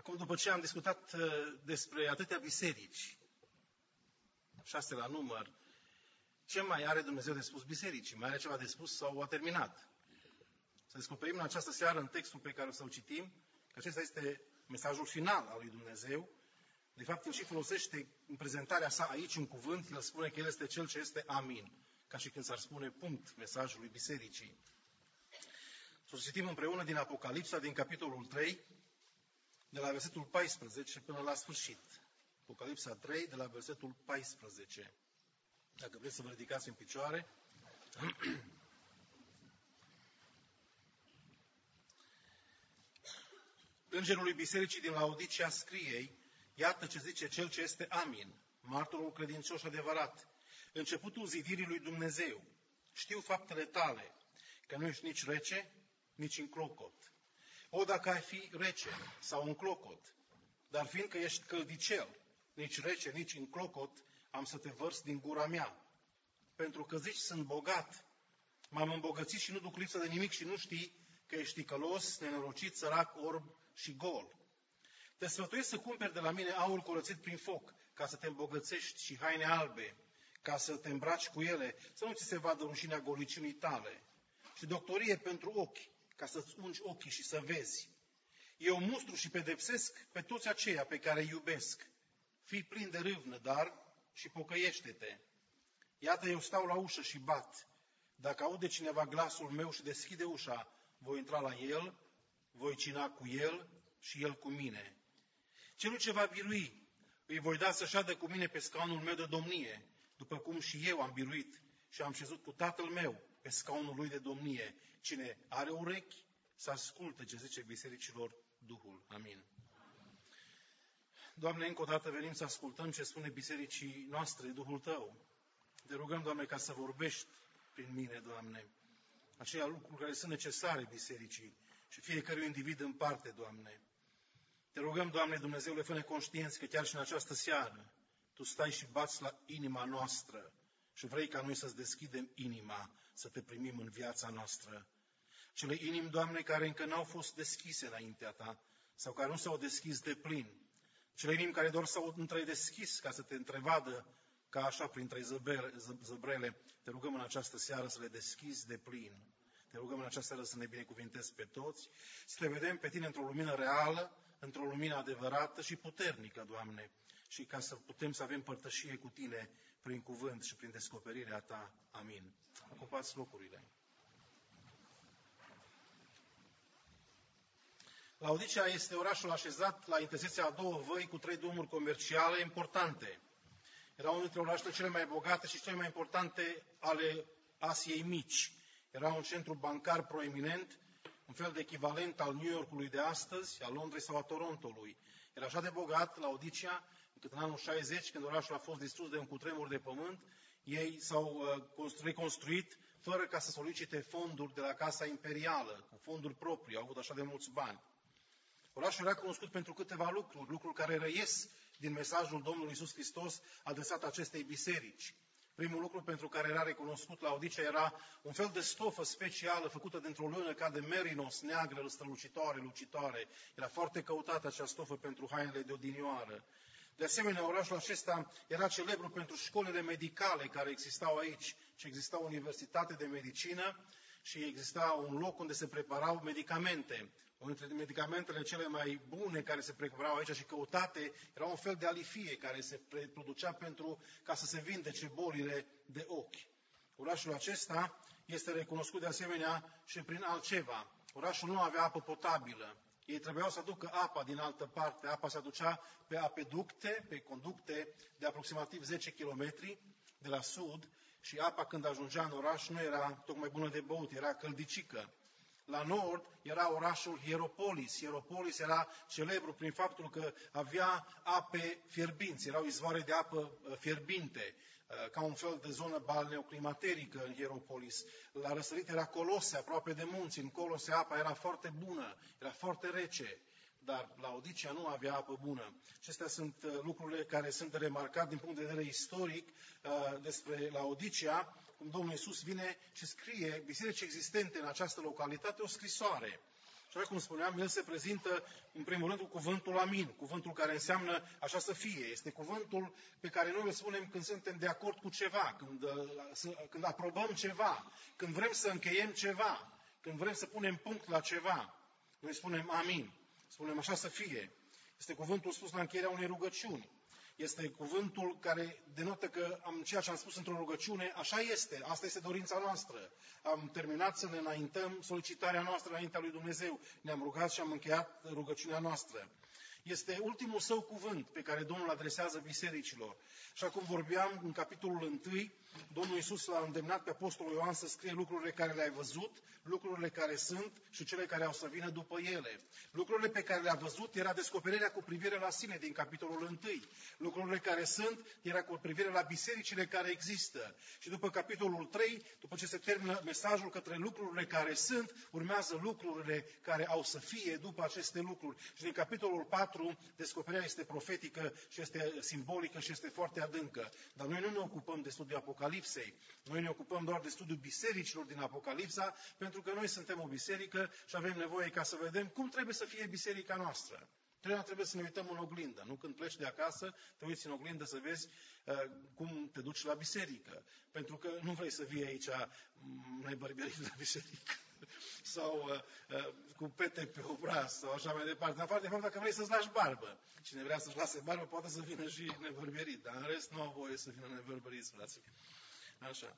Acum, după ce am discutat despre atâtea biserici, 6 la număr, ce mai are Dumnezeu de spus bisericii? Mai are ceva de spus sau a terminat? Să descoperim în această seară, în textul pe care o să-l citim, că acesta este mesajul final al lui Dumnezeu. De fapt, el și folosește în prezentarea sa aici un cuvânt, el spune că el este cel ce este amin, ca și când s-ar spune punct mesajului bisericii. Să citim împreună din Apocalipsa, din capitolul 3, de la versetul 14 până la sfârșit. Apocalipsa 3, de la versetul 14. Dacă vreți să vă ridicați în picioare. Îngerului bisericii din Laodicea scrie: iată ce zice cel ce este amin, martorul credincios adevărat, începutul zidirii lui Dumnezeu. Știu faptele tale, că nu ești nici rece, nici înclocot. O, dacă ai fi rece sau înclocot, dar fiindcă ești căldicel, nici rece, nici înclocot, am să te vărs din gura mea. Pentru că zici, sunt bogat, m-am îmbogățit și nu duc lipsă de nimic și nu știi că ești ticălos, nenorocit, sărac, orb și gol. Te sfătuiesc să cumperi de la mine aur curățit prin foc, ca să te îmbogățești, și haine albe, ca să te îmbraci cu ele, să nu ți se vadă rușinea goliciunii tale, și doctorie pentru ochi, ca să-ți ungi ochii și să vezi. Eu mustru și pedepsesc pe toți aceia pe care îi iubesc. Fii plin de râvnă, dar și pocăiește-te. Iată, eu stau la ușă și bat. Dacă aude cineva glasul meu și deschide ușa, voi intra la el, voi cina cu el și el cu mine. Celul ce va birui, îi voi da să șadă cu mine pe scaunul meu de domnie, după cum și eu am biruit și am șezut cu Tatăl meu pe scaunul lui de domnie. Cine are urechi, să asculte ce zice bisericilor Duhul. Amin. Doamne, încă o dată venim să ascultăm ce spune bisericii noastre, Duhul Tău. Te rugăm, Doamne, ca să vorbești prin mine, Doamne, aceia lucruri care sunt necesare bisericii și fiecărui individ în parte, Doamne. Te rugăm, Doamne, Dumnezeule, fă-ne conștienți că chiar și în această seară Tu stai și bați la inima noastră și vrei ca noi să-ți deschidem inima, să Te primim în viața noastră. Cele inimi, Doamne, care încă n-au fost deschise înaintea Ta sau care nu s-au deschis de plin. Cele inimi care doar s-au întredeschis ca să Te întrevadă ca așa printre zăbrele. Te rugăm în această seară să le deschizi de plin. Te rugăm în această seară să ne binecuvintezi pe toți, să Te vedem pe Tine într-o lumină reală, într-o lumină adevărată și puternică, Doamne, și ca să putem să avem părtășie cu Tine prin cuvânt și prin descoperirea Ta. Amin. Ocupați locurile. Laodicea este orașul așezat la intersecția a două văi cu 3 drumuri comerciale importante. Era unul dintre orașele cele mai bogate și cele mai importante ale Asiei Mici. Era un centru bancar proeminent, un fel de echivalent al New Yorkului de astăzi, al Londrei sau a Torontului. Era așa de bogat, Laodicea, încât în anul 60, când orașul a fost distrus de un cutremur de pământ, ei s-au reconstruit fără ca să solicite fonduri de la Casa Imperială, cu fonduri proprii, au avut așa de mulți bani. Orașul era cunoscut pentru câteva lucruri care reies din mesajul Domnului Iisus Hristos adresat acestei biserici. Primul lucru pentru care era recunoscut Laodicea era un fel de stofă specială făcută dintr-o lână ca de merinos, neagră, strălucitoare, lucitoare. Era foarte căutată acea stofă pentru hainele de odinioară. De asemenea, orașul acesta era celebru pentru școlile medicale care existau aici. Și exista o universitate de medicină și exista un loc unde se preparau medicamente. Unul dintre medicamentele cele mai bune care se preparau aici și căutate era un fel de alifie care se producea ca să se vindece bolile de ochi. Orașul acesta este recunoscut de asemenea și prin altceva. Orașul nu avea apă potabilă. Ei trebuiau să aducă apa din altă parte. Apa se aducea pe apeducte, pe conducte de aproximativ 10 km de la sud și apa când ajungea în oraș nu era tocmai bună de băut, era căldicică. La nord era orașul Hieropolis. Hieropolis era celebru prin faptul că avea ape fierbinți, erau izvoare de apă fierbinte, ca un fel de zonă balneoclimaterică în Hieropolis. La răsărit era Colose, aproape de munți. În Colose apa era foarte bună, era foarte rece, dar Laodicea nu avea apă bună. Acestea sunt lucrurile care sunt de remarcat din punct de vedere istoric despre Laodicea, cum Domnul Iisus vine și scrie bisericii existente în această localitate o scrisoare. Și așa cum spuneam, el se prezintă în primul rând cu cuvântul amin, cuvântul care înseamnă așa să fie. Este cuvântul pe care noi îl spunem când suntem de acord cu ceva, când aprobăm ceva, când vrem să încheiem ceva, când vrem să punem punct la ceva. Noi spunem amin, spunem așa să fie. Este cuvântul spus la încheierea unei rugăciuni. Este cuvântul care denotă că ceea ce am spus într-o rugăciune, așa este, asta este dorința noastră. Am terminat să ne înaintăm solicitarea noastră înaintea lui Dumnezeu. Ne-am rugat și am încheiat rugăciunea noastră. Este ultimul său cuvânt pe care Domnul adresează bisericilor. Așa cum vorbeam în capitolul 1, Domnul Iisus l-a îndemnat pe Apostolul Ioan să scrie lucrurile care le-ai văzut, lucrurile care sunt și cele care au să vină după ele. Lucrurile pe care le-a văzut era descoperirea cu privire la sine din capitolul 1. Lucrurile care sunt era cu privire la bisericile care există. Și după capitolul 3, după ce se termină mesajul către lucrurile care sunt, urmează lucrurile care au să fie după aceste lucruri. Și din capitolul 4, descoperirea este profetică și este simbolică și este foarte adâncă. Dar noi nu ne ocupăm de studiul Apocalipsei. Noi ne ocupăm doar de studiul bisericilor din Apocalipsa, pentru că noi suntem o biserică și avem nevoie ca să vedem cum trebuie să fie biserica noastră. Trebuie să ne uităm în oglindă. Nu când pleci de acasă, te uiți în oglindă să vezi cum te duci la biserică. Pentru că nu vrei să vii aici nebărbierit la biserică. Sau cu pete pe obraz, sau așa mai departe. În afară de fapt, dacă vrei să-ți lași barbă. Cine vrea să-și lase barbă, poate să vină și nebărbierit. Dar în rest, nu au voie să vină nebărberiți, frații. Așa.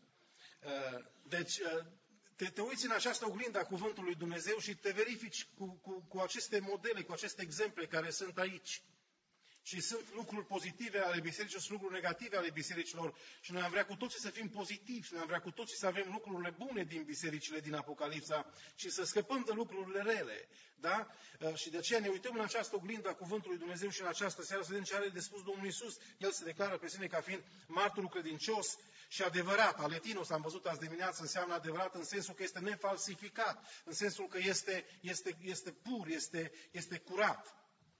Deci, te uiți în această oglindă a Cuvântului lui Dumnezeu și te verifici cu aceste modele, cu aceste exemple care sunt aici. Și sunt lucruri pozitive ale bisericilor, sunt lucruri negative ale bisericilor și noi am vrea cu toții să fim pozitivi și noi am vrea cu toții să avem lucrurile bune din bisericile din Apocalipsa și să scăpăm de lucrurile rele. Da? Și de aceea ne uităm în această oglindă a Cuvântului Dumnezeu și în această seară să vedem ce are de spus Domnul Iisus. El se declară pe sine ca fiind martorul credincios și adevărat. Aletinos, am văzut azi dimineață, înseamnă adevărat în sensul că este nefalsificat, în sensul că este pur, este curat.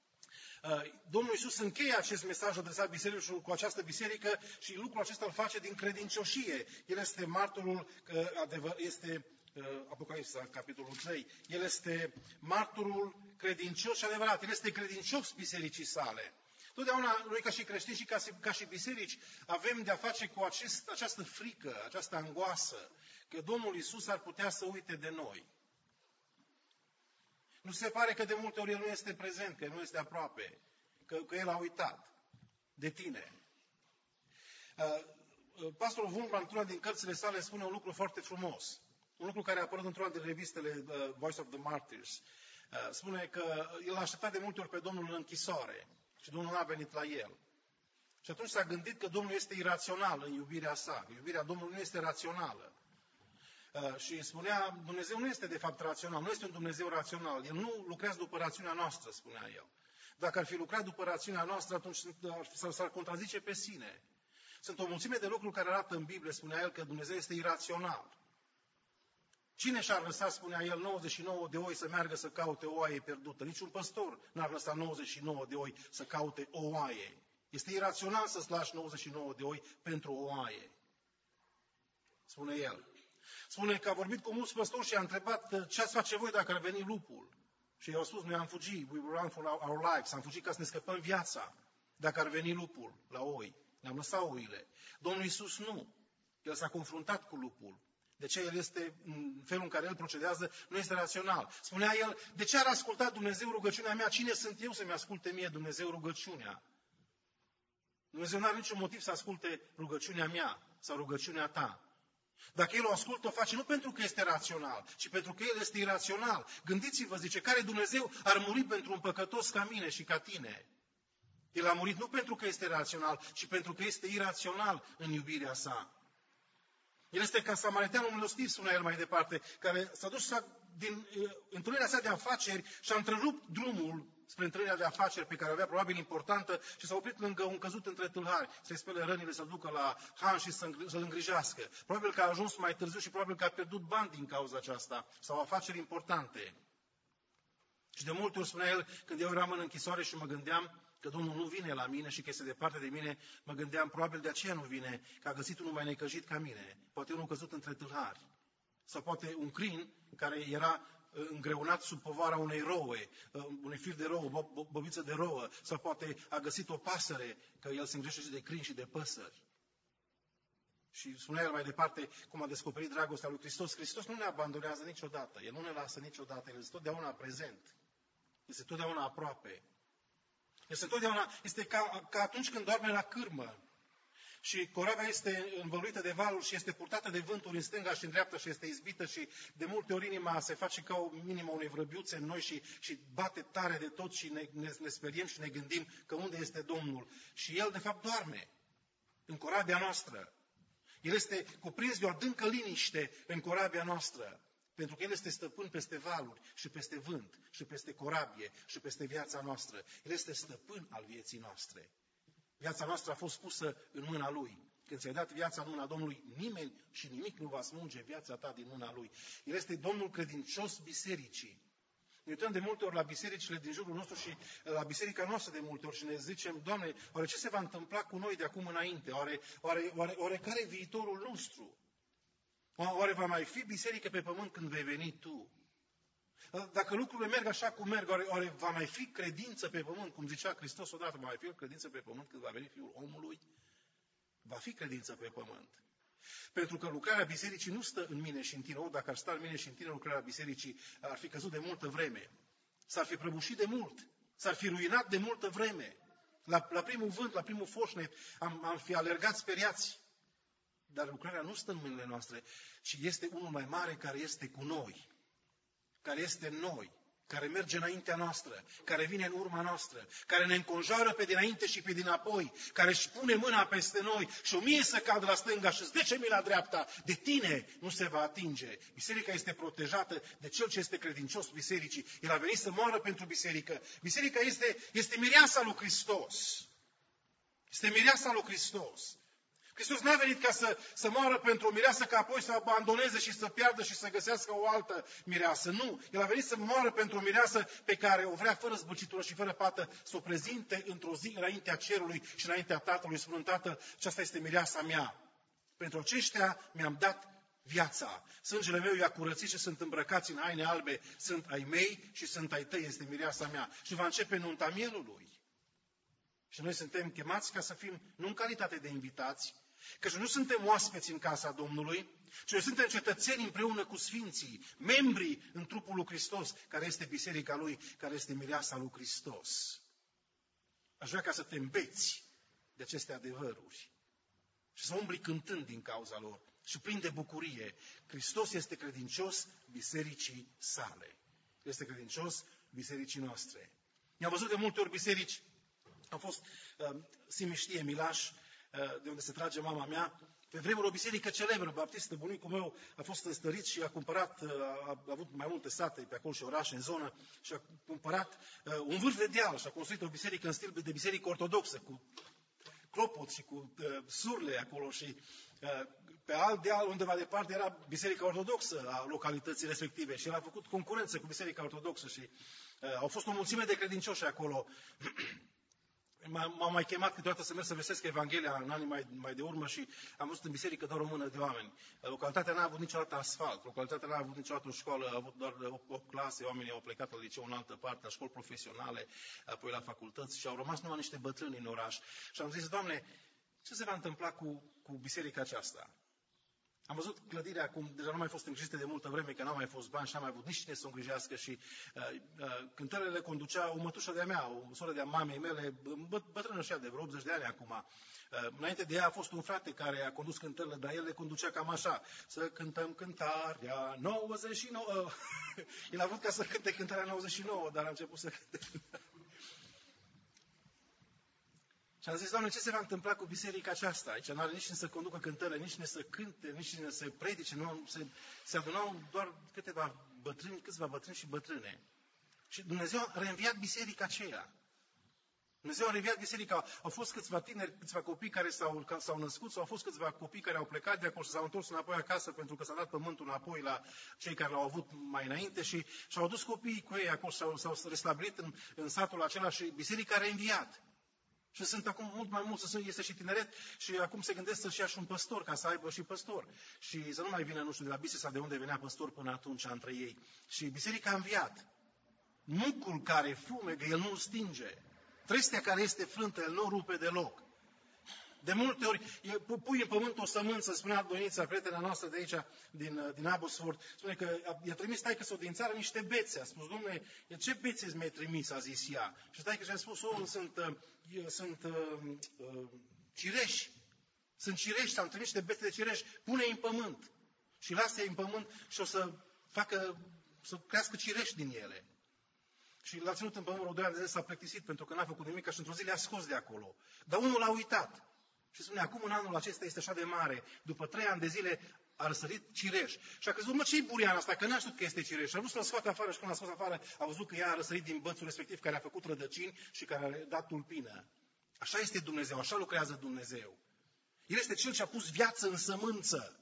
Domnul Iisus încheie acest mesaj adresat bisericilor cu această biserică și lucrul acesta îl face din credincioșie. El este martorul, este Apocalipsa, capitolul 3. El este martorul credincios și adevărat. El este credincios bisericii sale. Totdeauna noi ca și creștini și ca și biserici avem de-a face cu această frică, această angoasă, că Domnul Iisus ar putea să uite de noi. Nu se pare că de multe ori El nu este prezent, că El nu este aproape, că El a uitat de tine. Pastorul Wurmbrand, într-una din cărțile sale, spune un lucru foarte frumos. Un lucru care a apărut într-una din revistele Voice of the Martyrs. Spune că el a așteptat de multe ori pe Domnul în închisoare și Domnul n-a venit la el. Și atunci s-a gândit că Domnul este irațional în iubirea sa. Iubirea Domnului nu este rațională. Și spunea, Dumnezeu nu este de fapt rațional, nu este un Dumnezeu rațional. El nu lucrează după rațiunea noastră, spunea el. Dacă ar fi lucrat după rațiunea noastră, atunci s-ar contrazice pe sine. Sunt o mulțime de lucruri care arată în Biblie, spunea el, că Dumnezeu este irațional. Cine și-ar lăsa, spunea el, 99 de oi să meargă să caute o oaie pierdută? Niciun păstor n-ar lăsa 99 de oi să caute o oaie. Este irațional să-ți lași 99 de oi pentru o oaie. Spune el. Spune că a vorbit cu mulți păstori și a întrebat ce ați face voi dacă ar veni lupul. Și i-au spus, noi am fugit, we run for our lives, am fugit ca să ne scăpăm viața dacă ar veni lupul la oi. Ne-am lăsat oile. Domnul Iisus nu. El s-a confruntat cu lupul. De ce el este, în felul în care el procedează, nu este rațional. Spunea el, de ce ar asculta Dumnezeu rugăciunea mea? Cine sunt eu să-mi asculte mie Dumnezeu rugăciunea? Dumnezeu nu are niciun motiv să asculte rugăciunea mea sau rugăciunea ta. Dacă El o ascultă, o face nu pentru că este rațional, ci pentru că El este irațional. Gândiți-vă, zice, care Dumnezeu ar muri pentru un păcătos ca mine și ca tine? El a murit nu pentru că este rațional, ci pentru că este irațional în iubirea sa. El este ca samariteanul milostiv, spunea el mai departe, care s-a dus din întâlnirea sa de afaceri și a întrerupt drumul spre întâlnirea de afaceri pe care o avea probabil importantă și s-a oprit lângă un căzut între tâlhari, să-i spele rănile, să-l ducă la Han și să-l îngrijească. Probabil că a ajuns mai târziu și probabil că a pierdut bani din cauza aceasta sau afaceri importante. Și de multe ori spunea el, când eu eram în închisoare și mă gândeam că Domnul nu vine la mine și că este departe de mine, mă gândeam, probabil de aceea nu vine, că a găsit unul mai necăjit ca mine, poate unul căzut între tâlhari. Sau poate un crin care era îngreunat sub povara unei roue, unui fir de rouă, o bobiță de rouă, sau poate a găsit o pasăre, că el se îngrijește și de câini și de păsări. Și spunea el mai departe cum a descoperit dragostea lui Hristos. Hristos nu ne abandonează niciodată, El nu ne lasă niciodată, El este totdeauna prezent, este totdeauna aproape. Este ca atunci când doarme la cârmă și corabia este învăluită de valuri și este purtată de vânturi în stânga și în dreapta și este izbită și de multe ori inima se face ca o minimă unei vrăbiuțe în noi și bate tare de tot și ne speriem și ne gândim că unde este Domnul. Și El de fapt doarme în corabia noastră. El este cuprins de o adâncă liniște în corabia noastră, pentru că El este stăpân peste valuri și peste vânt și peste corabie și peste viața noastră. El este stăpân al vieții noastre. Viața noastră a fost pusă în mâna Lui. Când ți-ai dat viața în mâna Domnului, nimeni și nimic nu va smulge viața ta din mâna Lui. El este Domnul credincios bisericii. Ne uităm de multe ori la bisericile din jurul nostru și la biserica noastră de multe ori și ne zicem, Doamne, oare ce se va întâmpla cu noi de acum înainte? Oare care e viitorul nostru? Oare va mai fi biserică pe pământ când vei veni Tu? Dacă lucrurile merg așa cum merg, oare va mai fi credință pe pământ? Cum zicea Hristos odată, va mai fi o credință pe pământ când va veni Fiul omului? Va fi credință pe pământ. Pentru că lucrarea bisericii nu stă în mine și în tine. Dacă ar sta în mine și în tine, lucrarea bisericii ar fi căzut de multă vreme. S-ar fi prăbușit de mult. S-ar fi ruinat de multă vreme. La primul vânt, la primul foșnet, am fi alergat speriați. Dar lucrarea nu stă în mâinile noastre, ci este unul mai mare care este cu noi. Care este în noi. Care merge înaintea noastră, care vine în urma noastră, care ne înconjoară pe dinainte și pe dinapoi, care își pune mâna peste noi și 1000 să cadă la stânga și 10.000 la dreapta, de tine nu se va atinge. Biserica este protejată de cel ce este credincios bisericii. El a venit să moară pentru biserică. Biserica este mireasa lui Hristos. Este mireasa lui Hristos. Hristos n-a venit ca să moară pentru o mireasă, ca apoi să abandoneze și să piardă și să găsească o altă mireasă. Nu! El a venit să moară pentru o mireasă pe care o vrea fără zbârcitură și fără pată să o prezinte într-o zi înaintea cerului și înaintea Tatălui, spunând, Tată, aceasta este mireasa mea. Pentru aceștia mi-am dat viața. Sângele meu i-a curățit și sunt îmbrăcați în haine albe. Sunt ai mei și sunt ai tăi, este mireasa mea. Și va începe nunta mielului. Și noi suntem chemați ca să fim, nu în calitate de invitați, căci nu suntem oaspeți în casa Domnului, ci noi suntem cetățeni împreună cu Sfinții, membri în trupul lui Hristos, care este biserica Lui, care este mireasa lui Hristos. Aș vrea ca să te îmbeți de aceste adevăruri și să umbli cântând din cauza lor și plin de bucurie. Hristos este credincios bisericii sale. Este credincios bisericii noastre. I-am văzut de multe ori biserici. Am fost, Simiștie, Milaș, de unde se trage mama mea, pe vremuri o biserică celebră, baptistă. Bunicul meu a fost înstărit și a cumpărat, a avut mai multe sate pe acolo și orașe în zonă, și a cumpărat un vârf de deal și a construit o biserică în stil de biserică ortodoxă, cu clopot și cu surle acolo și pe alt deal, undeva departe, era biserica ortodoxă a localității respective și el a făcut concurență cu biserica ortodoxă și au fost o mulțime de credincioși acolo. M-au mai chemat câteodată să merg să vestesc Evanghelia în anii mai de urmă și am văzut în biserică doar o mână de oameni. Localitatea n-a avut niciodată asfalt, localitatea n-a avut niciodată o școală, a avut doar 8 clase, oamenii au plecat la liceu în altă parte, la școli profesionale, apoi la facultăți și au rămas numai niște bătrâni în oraș. Și am zis, Doamne, ce se va întâmpla cu biserica aceasta? Am văzut clădirea cum deja nu mai fost îngrijită de multă vreme, că n-au mai fost bani și n-a mai avut nici cine să o îngrijească și cântările le conducea o mătușă de-a mea, o soră de-a mamei mele, bătrână și ea de vreo 80 de ani acum. Înainte de ea a fost un frate care a condus cântările, dar el le conducea cam așa. Să cântăm cântarea 99. El a vrut ca să cânte cântarea 99, dar a început să cânte. Și am zis, Doamne, ce se va întâmpla cu biserica aceasta? Aici nu are nici cine să conducă cântările, nici cine să cânte, nici cine să predice. Nu, se adunau doar câțiva bătrâni și bătrâne. Și Dumnezeu a reînviat biserica aceea. Dumnezeu a reînviat biserica. Au fost câțiva tineri, câțiva copii care s-au născut, sau au fost câțiva copii care au plecat de acolo și s-au întors înapoi acasă pentru că s-a dat pământul înapoi la cei care l-au avut mai înainte și și-au adus copiii cu ei acolo, s-au restabilit în satul acela și biserica a reînviat. Și sunt acum mult mai mulți, este și tineret și acum se gândesc să-și ia și un păstor, ca să aibă și păstor. Și să nu mai vină, nu știu, de la biserică sau de unde venea păstor până atunci între ei. Și biserica a înviat. Nucul care fumegă, el nu-l stinge. Trestea care este frântă, el nu o rupe deloc. De multe ori pui în pământ o sămânță, spunea Donița, prietena noastră de aici, din Abbotsford, spune că i-a trimis taică-s-o din țară niște bețe. A spus, Dom'le, ce bețe mi-ai trimis, a zis ea. Și taică și-a spus, sunt cireși. Sunt cireși, am trimis niște bețe de cireși, pune-i în pământ. Și lasă-i în pământ și o să crească cireși din ele. Și l-a ținut în pământ, 2 ani de zile s-a plictisit pentru că n-a făcut nimic și într-o zi le-a scos de acolo. Dar unul l-a uitat. Și spune, acum în anul acesta este așa de mare, după 3 ani de zile a răsărit cireș. Și a crezut, ce-i burian asta, că n-a știut că este cireș. Și a vrut să-l scoată afară și când l-a scos afară, a văzut că ea a răsărit din bățul respectiv, care a făcut rădăcini și care a dat tulpină. Așa este Dumnezeu, așa lucrează Dumnezeu. El este Cel ce a pus viață în sămânță.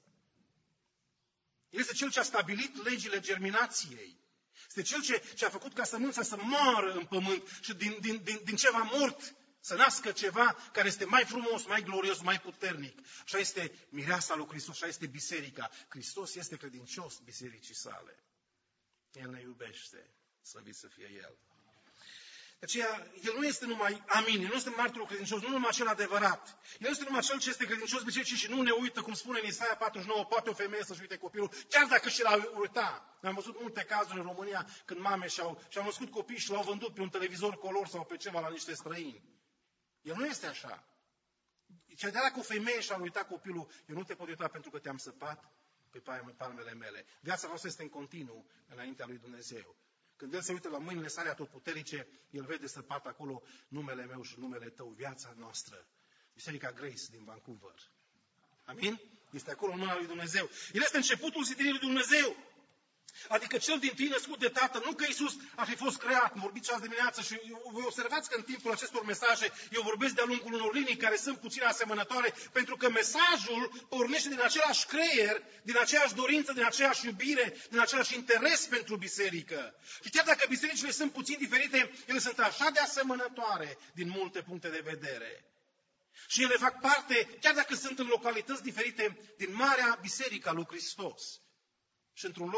El este Cel ce a stabilit legile germinației. Este Cel ce a făcut ca sămânța să moară în pământ și din ceva mort să nască ceva care este mai frumos, mai glorios, mai puternic. Așa este mireasa lui Hristos, așa este biserica. Hristos este credincios bisericii sale. El ne iubește, slăvit să fie El. De aceea, El nu este numai amin, El nu este martorul credincios, nu numai cel adevărat. El nu este numai cel ce este credincios bisericii și nu ne uită, cum spune în Isaia 49, poate o femeie să-și uite copilul, chiar dacă și l-a uitat. Am văzut multe cazuri în România când mame și-au născut copii și l-au vândut pe un televizor color sau pe ceva la niște străini. El nu este așa. Chiar dacă o femeie și-a uitat copilul, eu nu te pot uita pentru că te-am săpat pe palmele mele. Viața noastră este în continuu înaintea lui Dumnezeu. Când El se uită la mâinile sale atotputernice, El vede săpat acolo numele meu și numele tău, viața noastră. Biserica Grace din Vancouver. Amin? Este acolo în mâna lui Dumnezeu. El este începutul zidirii lui Dumnezeu. Adică cel dintâi născut de Tatăl, nu că Iisus ar fi fost creat, vorbiți azi dimineață și voi observați că în timpul acestor mesaje eu vorbesc de-a lungul unor linii care sunt puțin asemănătoare, pentru că mesajul pornește din același creier, din aceeași dorință, din aceeași iubire, din același interes pentru biserică. Și chiar dacă bisericile sunt puțin diferite, ele sunt așa de asemănătoare din multe puncte de vedere. Și ele fac parte, chiar dacă sunt în localități diferite, din marea biserică a lui Hristos. Și într-un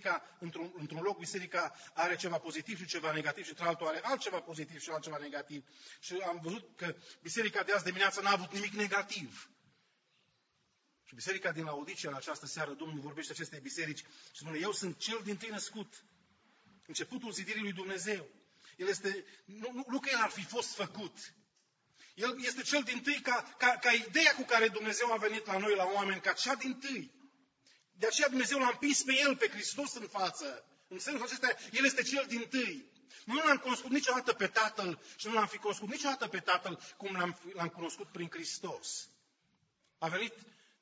loc biserica are ceva pozitiv și ceva negativ și într-altul are altceva pozitiv și altceva negativ. Și am văzut că biserica de azi dimineață n-a avut nimic negativ. Și biserica din Laodicea în această seară, Domnul vorbește acestei biserici și spune, eu sunt cel dintâi născut, începutul zidirii lui Dumnezeu. El este, nu că el ar fi fost făcut. El este cel dintâi ca ideea cu care Dumnezeu a venit la noi, la oameni, ca cea dintâi. De aceea Dumnezeu l-a împins pe El, pe Hristos în față. În sensul acesta, El este cel dintâi. Nu l-am cunoscut niciodată pe Tatăl și nu l-am fi cunoscut niciodată pe Tatăl cum l-am cunoscut prin Hristos. A venit,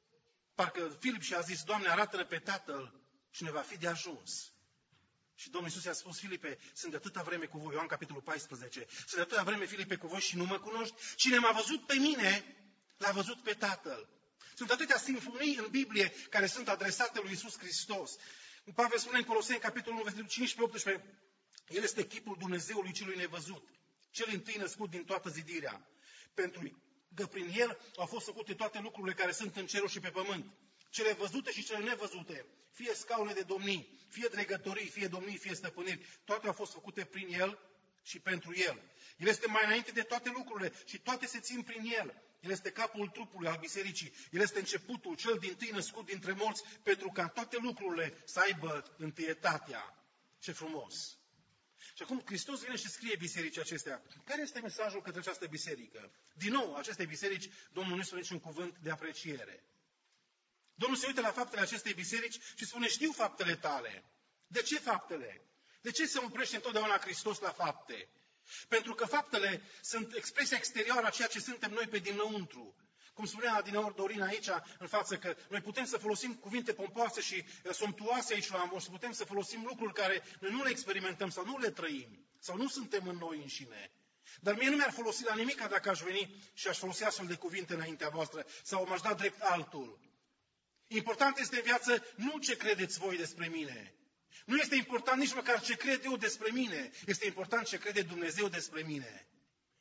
parcă Filip și a zis, Doamne, arată-ne pe Tatăl și ne va fi de ajuns. Și Domnul Iisus i-a spus, Filipe, sunt de atâta vreme cu voi, Ioan capitolul 14, sunt de atâta vreme, Filipe, cu voi și nu mă cunoști. Cine m-a văzut pe mine, l-a văzut pe Tatăl. Sunt atâtea simfonii în Biblie care sunt adresate lui Iisus Hristos. Pavel spune în Coloseni, capitolul 1, 15-18, El este chipul Dumnezeului celui nevăzut, cel întâi născut din toată zidirea. Pentru că prin El au fost făcute toate lucrurile care sunt în cerul și pe pământ, cele văzute și cele nevăzute, fie scaune de domnii, fie dregătorii, fie domnii, fie stăpâniri, toate au fost făcute prin El și pentru El. El este mai înainte de toate lucrurile și toate se țin prin El. El este capul trupului al bisericii. El este începutul, cel dintâi născut dintre morți, pentru ca toate lucrurile să aibă întâietatea. Ce frumos! Și acum Hristos vine și scrie bisericii acestea. Care este mesajul către această biserică? Din nou, acestei biserici, Domnul nu spune niciun cuvânt de apreciere. Domnul se uită la faptele acestei biserici și spune, știu faptele tale. De ce faptele? De ce se oprește întotdeauna Hristos la fapte? Pentru că faptele sunt expresia exterioară a ceea ce suntem noi pe dinăuntru. Cum spunea adineori Dorina aici, în față, că noi putem să folosim cuvinte pompoase și somptuoase aici la Amos, putem să folosim lucruri care noi nu le experimentăm sau nu le trăim, sau nu suntem în noi înșine. Dar mie nu mi-ar folosi la nimic dacă aș veni și aș folosi astfel de cuvinte înaintea voastră, sau m-aș da drept altul. Important este în viață nu ce credeți voi despre mine. Nu este important nici măcar ce cred eu despre mine. Este important ce crede Dumnezeu despre mine.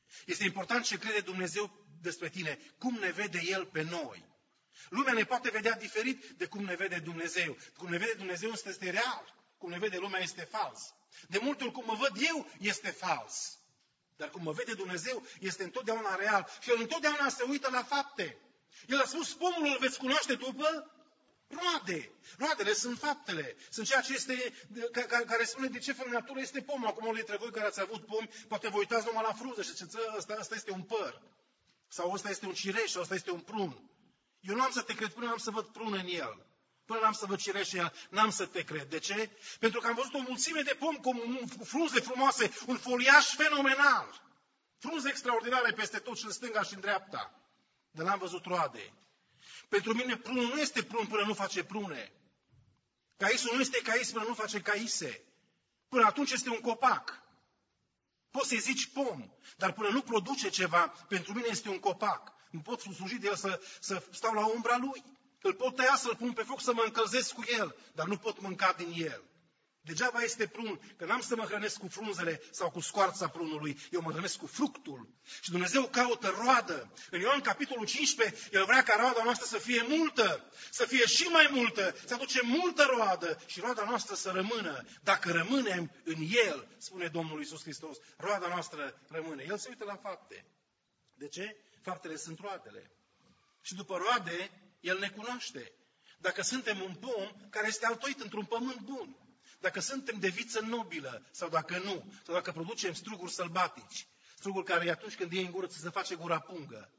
Este important ce crede Dumnezeu despre tine, cum ne vede El pe noi. Lumea ne poate vedea diferit de cum ne vede Dumnezeu. Cum ne vede Dumnezeu este real, cum ne vede lumea este fals. De multe ori cum mă văd eu este fals. Dar cum mă vede Dumnezeu este întotdeauna real. Și El întotdeauna se uită la fapte. El a spus, pomul îl veți cunoaște după roade. Roadele sunt faptele. Sunt ceea ce este, care spune de ce fel de natură este pomul. Acum unii dintre voi care ați avut pomi, poate vă uitați numai la frunză și ziceți, ăsta este un păr. Sau ăsta este un cireș, sau ăsta este un prun. Eu nu am să te cred până n-am să văd prun în el. Până n-am să văd cireș în el, n-am să te cred. De ce? Pentru că am văzut o mulțime de pomi cu frunze frumoase, un foliaj fenomenal. Frunze extraordinare peste tot și în stânga și în dreapta. Dar n-am văzut roade. Pentru mine prunul nu este prun până nu face prune. Caisul nu este cais până nu face caise. Până atunci este un copac. Poți să-i zici pom, dar până nu produce ceva, pentru mine este un copac. Nu pot sluji de el să stau la umbra lui. Îl pot tăia, să-l pun pe foc, să mă încălzesc cu el, dar nu pot mânca din el. Degeaba este prun, că n-am să mă hrănesc cu frunzele sau cu scoarța prunului, eu mă hrănesc cu fructul. Și Dumnezeu caută roadă. În Ioan capitolul 15, El vrea ca roada noastră să fie multă, să fie și mai multă, să aduce multă roadă și roada noastră să rămână. Dacă rămânem în El, spune Domnul Iisus Hristos, roada noastră rămâne. El se uită la fapte. De ce? Faptele sunt roadele. Și după roade, El ne cunoaște. Dacă suntem un pom care este altoit într-un pământ bun, dacă suntem de viță nobilă sau dacă nu, sau dacă producem struguri sălbatici, struguri care atunci când iei în gură ți se face gura pungă,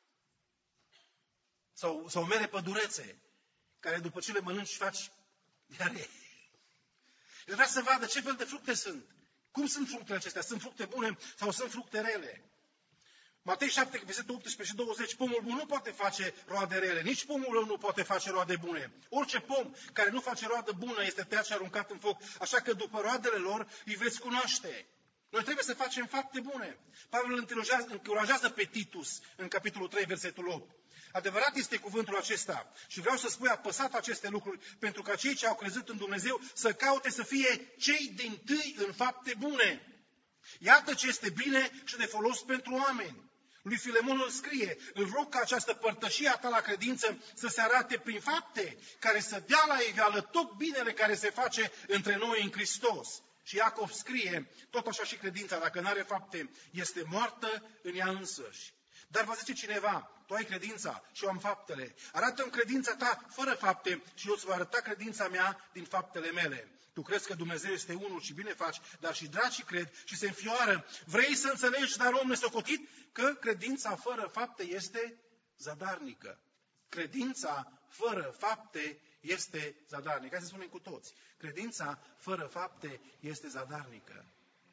sau mere pădurețe, care după ce le mănânci faci diaree. El vrea să vadă ce fel de fructe sunt. Cum sunt fructele acestea? Sunt fructe bune sau sunt fructe rele? Matei 7, versetul 18 și 20, pomul bun nu poate face roade rele, nici pomul rău nu poate face roade bune. Orice pom care nu face roadă bună este tăiat și aruncat în foc, așa că după roadele lor îi veți cunoaște. Noi trebuie să facem fapte bune. Pavel îl încurajează pe Titus în capitolul 3, versetul 8. Adevărat este cuvântul acesta și vreau să spui apăsat aceste lucruri pentru ca cei ce au crezut în Dumnezeu să caute să fie cei dintâi în fapte bune. Iată ce este bine și de folos pentru oameni. Lui Filemon îl scrie, îl rog ca această părtășie a ta la credință să se arate prin fapte, care să dea la iveală tot binele care se face între noi în Hristos. Și Iacov scrie, tot așa și credința, dacă nu are fapte, este moartă în ea însăși. Dar va zice cineva, tu ai credința și eu am faptele. Arată-mi credința ta fără fapte și eu îți voi arăta credința mea din faptele mele. Tu crezi că Dumnezeu este unul și bine faci, dar și dracii cred și se înfioară. Vrei să înțelegi, dar om nesocotit, că credința fără fapte este zadarnică. Credința fără fapte este zadarnică. Hai să spunem cu toți. Credința fără fapte este zadarnică.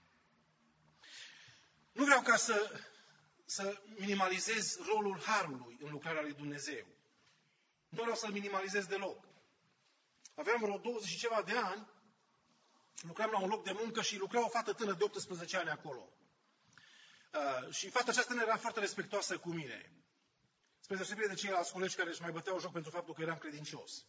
Nu vreau ca să minimalizez rolul harului în lucrarea lui Dumnezeu. Nu vreau să-l minimalizez deloc. Aveam vreo 20 și ceva de ani, lucram la un loc de muncă și lucra o fată tânără de 18 ani acolo. Și fata aceasta era foarte respectoasă cu mine. Spre deosebire de ceilalți colegi care își mai băteau joc pentru faptul că eram credincios.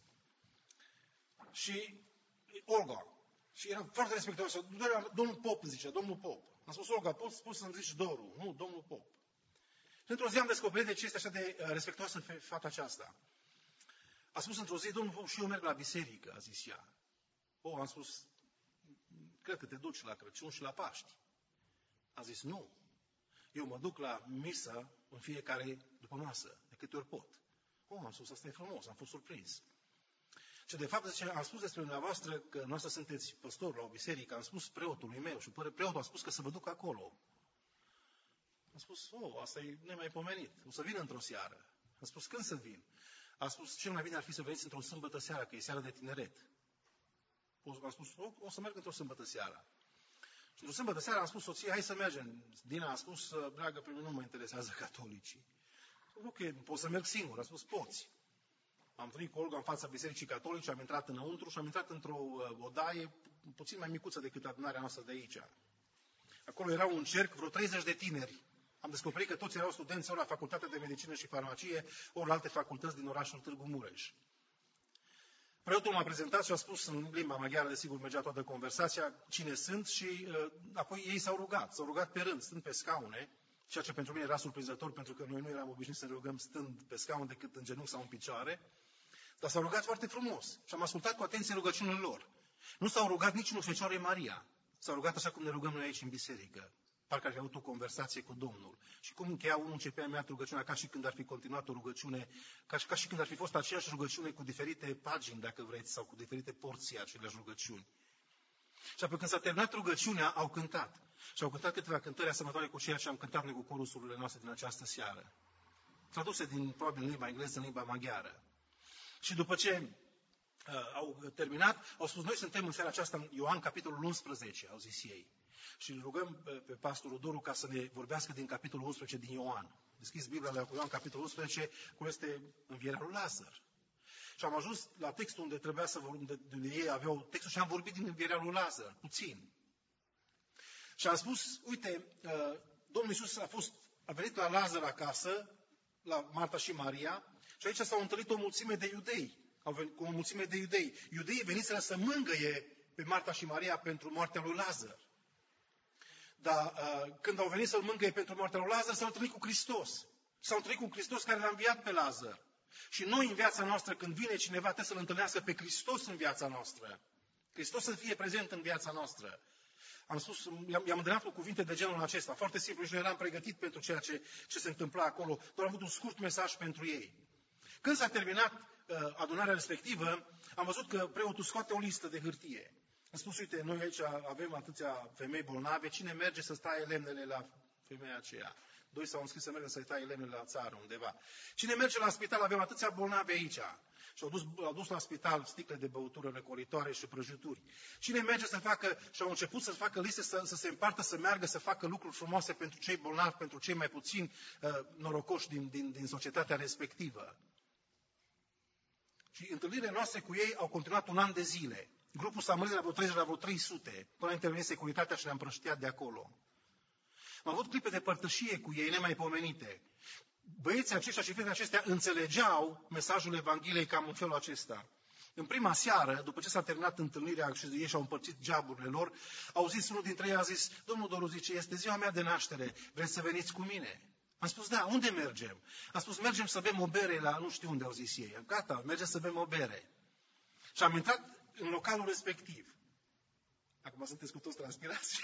Și Olga. Și era foarte respectoasă. Domnul Pop zicea, domnul Pop. Am spus, Olga, poți să-mi zici Doru? Nu, domnul Pop. Și într-o zi am descoperit de ce este așa de respectoasă fata aceasta. A spus într-o zi, domnul Pop, și eu merg la biserică, a zis ea. Am spus, cred că te duci la Crăciun și la Paști. A zis, nu. Eu mă duc la misă în fiecare după masă, de câte ori pot. Am spus, asta e frumos, am fost surprins. Și de fapt, am spus despre dumneavoastră că noastră sunteți păstori la o biserică, am spus preotului meu și preotul a spus că să vă duc acolo. Am spus, asta e nemaipomenit, o să vin într-o seară. Am spus, când să vin? A spus, cel mai bine ar fi să veniți într-o sâmbătă seară, că e seara de tineret. Am spus, o să merg într-o sâmbătă seara. Și într-o sâmbătă seara am spus soției, hai să mergem. Dina a spus, dragă, pe mine nu mă interesează catolicii. Ok, pot să merg singur. A spus, poți. Am venit cu Olga în fața bisericii catolice, am intrat înăuntru și am intrat într-o odaie puțin mai micuță decât adunarea noastră de aici. Acolo era un cerc, vreo 30 de tineri. Am descoperit că toți erau studenți ori la Facultatea de Medicină și Farmacie, ori la alte facultăți din orașul Târgu Mureș. Preotul m-a prezentat și a spus în limba maghiară, desigur mergea toată conversația, cine sunt și apoi ei s-au rugat pe rând, stând pe scaune ceea ce pentru mine era surprinzător, pentru că noi nu eram obișnuiți să ne rugăm stând pe scaun decât în genunchi sau în picioare, dar s-au rugat foarte frumos și am ascultat cu atenție rugăciunile lor. Nu s-au rugat nici în Fecioarei Maria, s-au rugat așa cum ne rugăm noi aici în biserică. Parcă ar fi avut o conversație cu Domnul. Și cum încheia unul, începea imediat rugăciunea, ca și când ar fi continuat o rugăciune, ca și când ar fi fost aceeași rugăciune cu diferite pagini, dacă vreți, sau cu diferite porții aceleași rugăciuni. Și apoi când s-a terminat rugăciunea, au cântat. Și au cântat câteva cântări asemănătoare cu ceea ce am cântat noi cu corusurile noastre din această seară. Traduse probabil în limba engleză, în limba maghiară. Și după ce au terminat, au spus, noi suntem în seara aceasta în Ioan, capitolul 11, au zis ei. Și îl rugăm pe pastorul Doru ca să ne vorbească din capitolul 11 din Ioan. Deschis Biblia la Ioan, capitolul 11, cum este învierea lui Lazar. Și am ajuns la textul unde trebuia să vorbim, unde ei aveau textul și am vorbit din învierea lui Lazar, puțin. Și am spus, uite, Domnul Iisus a venit la Lazar acasă, la Marta și Maria, și aici s-au întâlnit o mulțime de iudei. Au venit cu o mulțime de iudei. Iudeii veniseră să mângâie pe Marta și Maria pentru moartea lui Lazar. Dar când au venit să-l mângâie pentru moartea lui Lazar, s-au întâlnit cu Hristos. S-au întâlnit cu Hristos care l-a înviat pe Lazar. Și noi în viața noastră, când vine cineva, trebuie să-L întâlnească pe Hristos în viața noastră. Hristos să fie prezent în viața noastră. Am spus, i-am îndemnat cu cuvinte de genul acesta. Foarte simplu și noi eram pregătit pentru ceea ce se întâmpla acolo. Doar am avut un scurt mesaj pentru ei. Când s-a terminat adunarea respectivă, am văzut că preotul scoate o listă de hârtie. Am spus, uite, noi aici avem atâția femei bolnave, cine merge să taie lemnele la femeia aceea? 2 s-au înscris să meargă să-i taie lemnele la țară undeva. Cine merge la spital? Avem atâția bolnavi aici. Și au dus la spital sticle de băutură răcoritoare și prăjituri. Cine merge să facă, și au început să facă liste, să se împartă, să meargă, să facă lucruri frumoase pentru cei bolnavi, pentru cei mai puțin norocoși din societatea respectivă. Și întâlnirile noastre cu ei au continuat 1 an de zile. Grupul s-a mărit la vreo 300, până a intervenit securitatea și ne-am împrăștiat de acolo. Am avut clipe de părtășie cu ei nemaipomenite. Băieții aceștia și fetele acestea înțelegeau mesajul Evangheliei cam în felul acesta. În prima seară, după ce s-a terminat întâlnirea și ei și-au împărțit geaburile lor, au zis, unul dintre ei a zis, Domnul Doru, zice, este ziua mea de naștere, vreți să veniți cu mine? Am spus, da, unde mergem? Am spus, mergem să bem o bere la, nu știu unde au zis ei. Gata, mergem să bem o bere. Și am intrat în localul respectiv. Acum sunteți cu toți transpirați.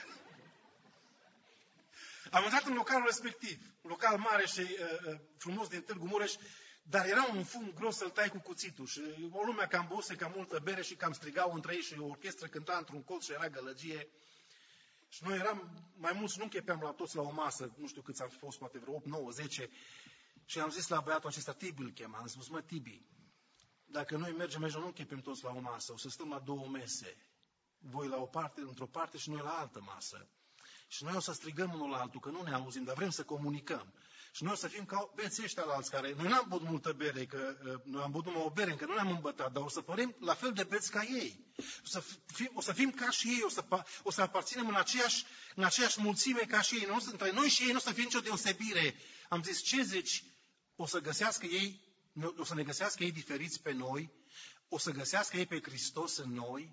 Am intrat în localul respectiv, un local mare și frumos din Târgu Mureș, dar era un fum gros să-l tai cu cuțitul și o lumea cam băuse cam multă bere și cam strigau între ei și o orchestră cânta într-un colț și era gălăgie. Și noi eram mai mulți, nu închepeam la toți la o masă, nu știu câți am fost, poate vreo 8, 9, 10. Și am zis la băiatul acesta, Tibi îl chema, am spus, mă, Tibi, dacă noi mergem aici, nu închepem toți la o masă, o să stăm la 2 mese. Voi la o parte, într-o parte și noi la altă masă. Și noi o să strigăm unul la altul, că nu ne auzim, dar vrem să comunicăm. Și noi o să fim ca beții ăștia la alți care... Noi n-am băut multă bere, că noi am băut numai o bere, încă nu ne-am îmbătat, dar o să părem la fel de beți ca ei. O să fim ca și ei, o să aparținem în aceeași mulțime ca și ei. Între noi și ei nu o să fie nicio deosebire. Am zis, ce zici? O să ne găsească ei diferiți pe noi? O să găsească ei pe Hristos în noi?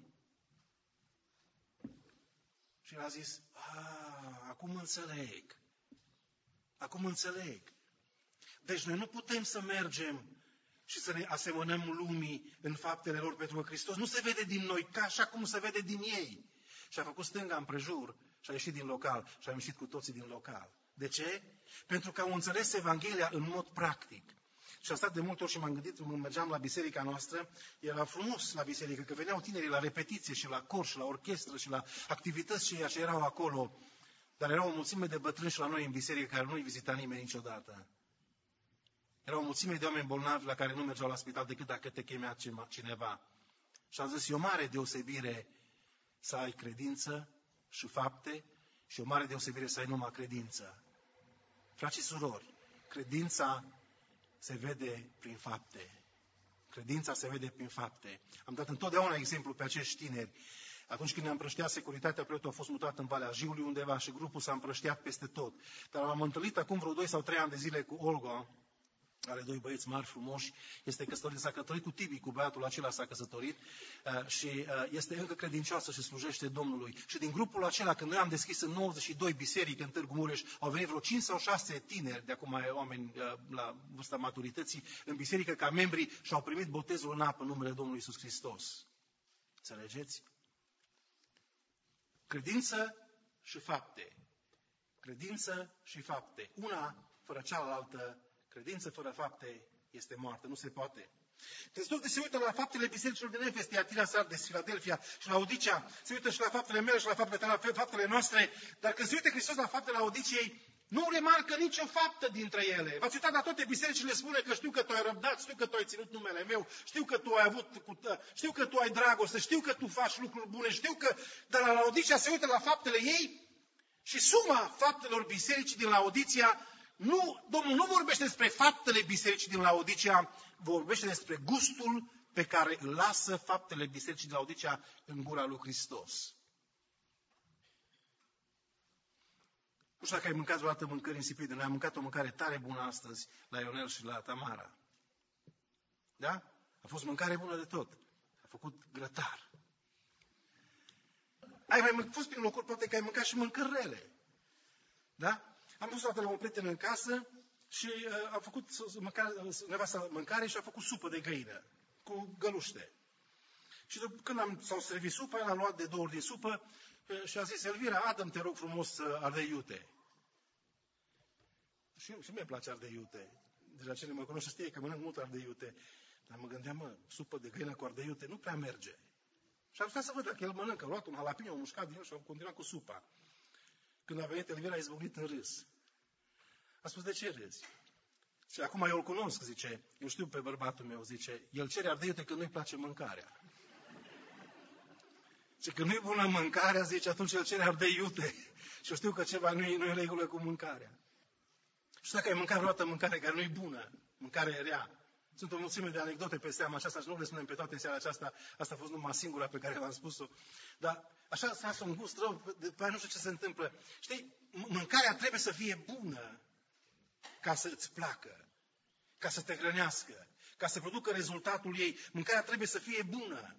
Și el a zis, acum înțeleg. Acum înțeleg. Deci noi nu putem să mergem și să ne asemănăm lumii în faptele lor, pentru că Hristos nu se vede din noi ca așa cum se vede din ei. Și a făcut stânga împrejur și a ieșit din local și am ieșit cu toții din local. De ce? Pentru că au înțeles Evanghelia în mod practic. Și am stat de multe ori și m-am gândit, când mergeam la biserica noastră, era frumos la biserică, că veneau tinerii la repetiție și la cor și la orchestră și la activități și ce erau acolo. Dar era o mulțime de bătrâni și la noi în biserică care nu-i vizita nimeni niciodată. Era o mulțime de oameni bolnavi la care nu mergeau la spital decât dacă te chemea cineva. Și am zis, e o mare deosebire să ai credință și fapte și o mare deosebire să ai numai credință. Frați și surori, credința se vede prin fapte. Credința se vede prin fapte. Am dat întotdeauna exemplu pe acești tineri. Atunci când ne-am împrăștiat, securitatea, preotul a fost mutat în Valea Jiului undeva și grupul s-a împrăștiat peste tot. Dar am întâlnit acum vreo 2 sau 3 ani de zile cu Olga are doi băieți mari, frumoși, este căsătorit, s-a căsătorit cu Tibi, cu băiatul acela s-a căsătorit și este încă credincioasă și slujește Domnului. Și din grupul acela, când noi am deschis în 92 biserici în Târgu Mureș, au venit vreo 5 sau 6 tineri, de acum oameni la vârsta maturității, în biserică ca membri și au primit botezul în apă în numele Domnului Iisus Hristos. Înțelegeți? Credință și fapte. Credință și fapte. Una fără cealaltă. Credință fără fapte este moartă, nu se poate. Hristos se uită la faptele bisericilor din Efes, Tiatira, Sardes, Filadelfia și la Odicea, se uită și la faptele mele și la faptele noastre, dar când se uită Hristos la faptele Odiciei, nu remarcă nicio faptă dintre ele. V-ați uitat la toate bisericile, spune că știu că tu ai răbdat, știu că tu ai ținut numele meu, știu că tu ai știu că tu ai dragoste, știu că tu faci lucruri bune, știu că... Dar la Laodicea se uită la faptele ei și suma faptelor bisericii din Laodicea, Domnul nu vorbește despre faptele bisericii din Laodicea, vorbește despre gustul pe care îl lasă faptele bisericii din Laodicea în gura lui Hristos. Nu știu dacă ai mâncat vreodată mâncări insipide. Noi am mâncat o mâncare tare bună astăzi la Ionel și la Tamara. Da? A fost mâncare bună de tot. A făcut grătar. Ai mai fost prin locuri, poate că ai mâncat și mâncări rele. Da? Am pus toată la un prieten în casă și a făcut nevasta mâncare și a făcut supă de găină cu găluște. Și când s-au servit supa, el a luat de 2 ori din supă și a zis: Elvira, adă-mi, te rog frumos, ardei iute. Și mie place ardei iute. Deja cine mă cunoaște știe că mănânc mult ardei iute. Dar mă gândeam, supă de găină cu ardei iute nu prea merge. Și am stat să văd dacă el mănâncă. A luat un jalapeno, a mușcat din el și a continuat cu supa. Când a venit Elvira, a izbucnit în râs. A spus: de ce râzi? Și acum eu îl cunosc, zice, eu știu pe bărbatul meu, zice, el cere ardei iute când nu-i place mâncarea. Și când nu-i bună mâncarea, zice, atunci el cere ardei iute. Și eu știu că ceva nu-i în regulă cu mâncarea. Și dacă ai mâncat vreodată mâncare care nu-i bună, mâncare rea. Sunt o mulțime de anecdote pe seama aceasta și nu le spunem pe toate în seara aceasta. Asta a fost numai singura pe care v-am spus-o. Dar așa s-a lasă un gust rău, după aia nu știu ce se întâmplă. Știi, mâncarea trebuie să fie bună ca să îți placă, ca să te hrănească, ca să producă rezultatul ei. Mâncarea trebuie să fie bună.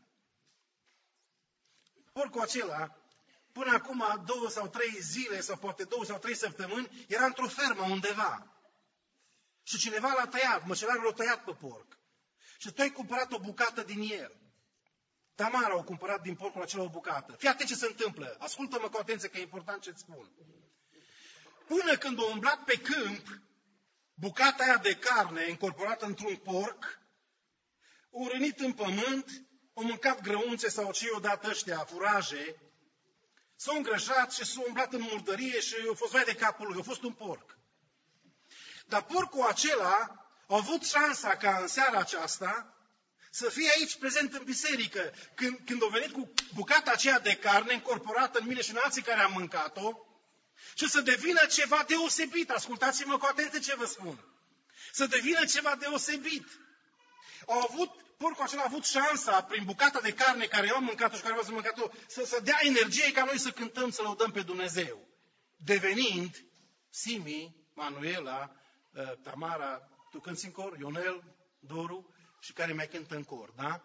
Porcul acela, până acum 2 sau 3 zile, sau poate 2 sau 3 săptămâni, era într-o fermă undeva. Și cineva l-a tăiat, măcelarul l-a tăiat pe porc. Și tu ai cumpărat o bucată din el. Tamara a cumpărat din porcul acela o bucată. Fii atent ce se întâmplă. Ascultă-mă cu atenție că e important ce-ți spun. Până când a umblat pe câmp, bucata aia de carne incorporată într-un porc, o rănit în pământ, au mâncat grăunțe sau ce i-o dat ăștia, furaje, s-au îngrășat și s-au umblat în murdărie și a fost vai de capul lui, a fost un porc. Dar porcul acela a avut șansa ca în seara aceasta să fie aici prezent în biserică. Când a venit cu bucata aceea de carne incorporată în mine și în alții care am mâncat-o, și să devină ceva deosebit. Ascultați-mă cu atenție ce vă spun. Să devină ceva deosebit. Porcul acela a avut șansa, prin bucata de carne care eu am mâncat-o și care v-ați mâncat-o, să dea energie ca noi să cântăm, să lăudăm pe Dumnezeu. Devenind Simi, Manuela, Tamara, tu cânti în cor, Ionel, Doru și care mai cântă în cor, da?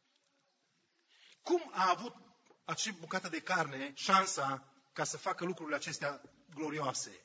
Cum a avut acea bucată de carne șansa ca să facă lucrurile acestea glorioase?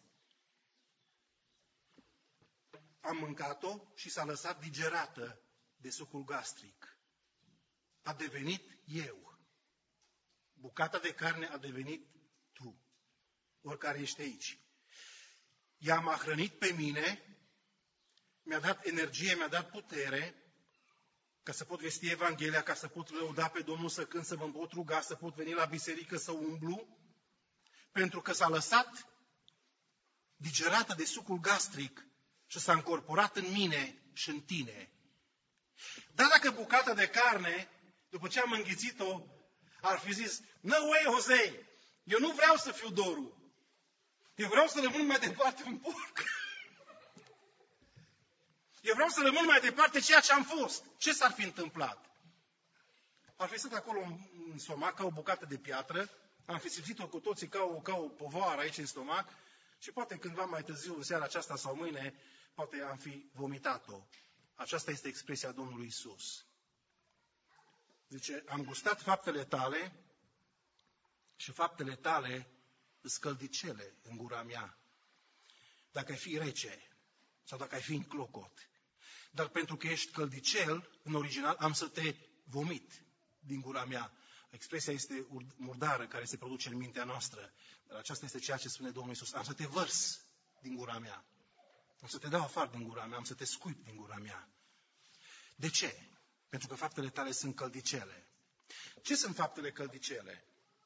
Am mâncat-o și s-a lăsat digerată de sucul gastric. A devenit eu. Bucata de carne a devenit tu. Oricare ești aici. Ea m-a hrănit pe mine, mi-a dat energie, mi-a dat putere, ca să pot vesti Evanghelia, ca să pot lăuda pe Domnul, să cânt, să mă pot ruga, să pot veni la biserică, să umblu, pentru că s-a lăsat digerată de sucul gastric și s-a încorporat în mine și în tine. Dar dacă bucata de carne, după ce am înghițit-o, ar fi zis: no way, Jose, eu nu vreau să fiu Doru. Eu vreau să rămân mai departe un porc. Eu vreau să rămân mai departe ceea ce am fost. Ce s-ar fi întâmplat? Ar fi stat acolo în stomac ca o bucată de piatră, am fi simțit-o cu toții ca o povoară aici în stomac și poate cândva mai târziu, în seara aceasta sau mâine, poate am fi vomitat-o. Aceasta este expresia Domnului Iisus. Zice, am gustat faptele tale și faptele tale îs căldicele în gura mea. Dacă ai fi rece sau dacă ai fi în clocot. Dar pentru că ești căldicel, în original, am să te vomit din gura mea. Expresia este murdară care se produce în mintea noastră. Dar aceasta este ceea ce spune Domnul Iisus. Am să te vărs din gura mea. Am să te dau afară din gura mea. Am să te scuip din gura mea. De ce? Pentru că faptele tale sunt căldicele. Ce sunt faptele căldicele?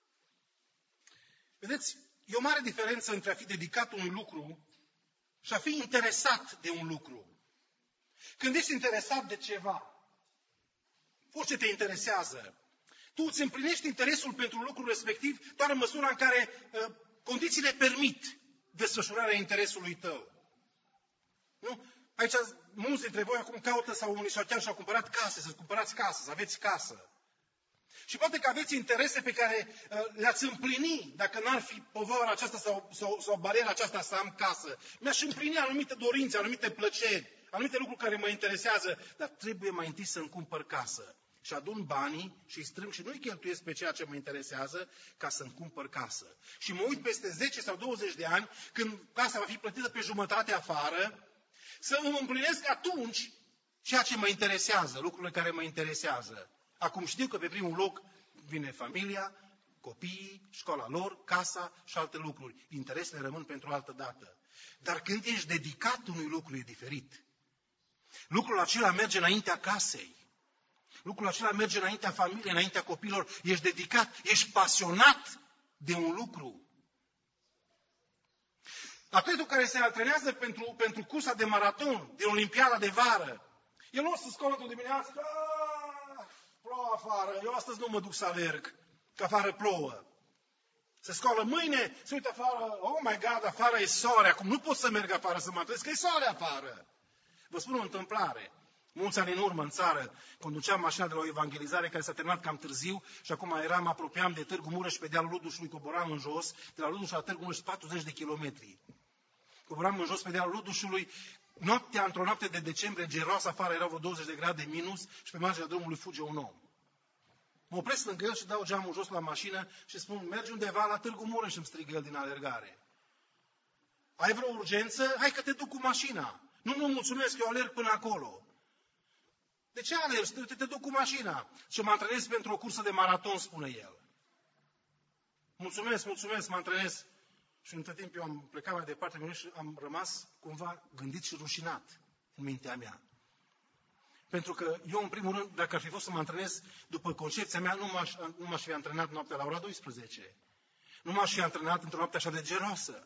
Vedeți, e o mare diferență între a fi dedicat unui lucru și a fi interesat de un lucru. Când ești interesat de ceva, orice te interesează, tu îți împlinești interesul pentru lucrul respectiv doar în măsura în care condițiile permit desfășurarea interesului tău. Nu? Aici mulți dintre voi acum caută sau unii sau chiar și-au cumpărat case, să cumpărați casă, să aveți casă. Și poate că aveți interese pe care le-ați împlini dacă n-ar fi povara aceasta sau bariera aceasta să am casă. Mi-aș împlini anumite dorințe, anumite plăceri, anumite lucruri care mă interesează, dar trebuie mai întâi să-mi cumpăr casă. Și adun banii și îi strâng și nu-i cheltuiesc pe ceea ce mă interesează ca să-mi cumpăr casă. Și mă uit peste 10 sau 20 de ani, când casa va fi plătită pe jumătate afară, să îmi împlinesc atunci ceea ce mă interesează, lucrurile care mă interesează. Acum știu că pe primul loc vine familia, copiii, școala lor, casa și alte lucruri. Interesele rămân pentru o altă dată. Dar când ești dedicat unui lucru e diferit. Lucrul acela merge înaintea casei. Lucrul acela merge înaintea familiei, înaintea copiilor. Ești dedicat, ești pasionat de un lucru. Atletul care se antrenează pentru cursa de maraton, de olimpiada de vară, el nu o să scoală într-o dimineață, plouă afară, eu astăzi nu mă duc să alerg, că afară plouă. Se scoală mâine, se uită afară, oh my God, afară e soare, acum nu pot să merg afară să mă antrenez, că e soare afară. Vă spun o întâmplare. Mulți ani în urmă, în țară, conduceam mașina de la o evangelizare care s-a terminat cam târziu și acum mă apropiam de Târgu Mureș pe dealul Ludușului, coboram în jos, de la Luduș la Târgu Mureș 40 de kilometri. Coboram în jos pe dealul Ludușului, într-o noapte de decembrie, geroasă afară, erau vreo 20 de grade minus și pe marginea drumului fuge un om. Mă opresc lângă el și dau geamul jos la mașină și spun, mergi undeva la Târgu Mureș, îmi strigă el din alergare. Ai vreo urgență? Hai că te duc cu mașina. Nu, mulțumesc, eu alerg până acolo. De ce alergi? Te duc cu mașina. Și mă antrenez pentru o cursă de maraton, spune el. Mulțumesc, mă antrenez. Și între timp eu am plecat mai departe și am rămas cumva gândit și rușinat în mintea mea. Pentru că eu, în primul rând, dacă ar fi fost să mă antrenez, după concepția mea, nu m-aș fi antrenat noaptea la ora 12. Nu m-aș fi antrenat într-o noapte așa de geroasă.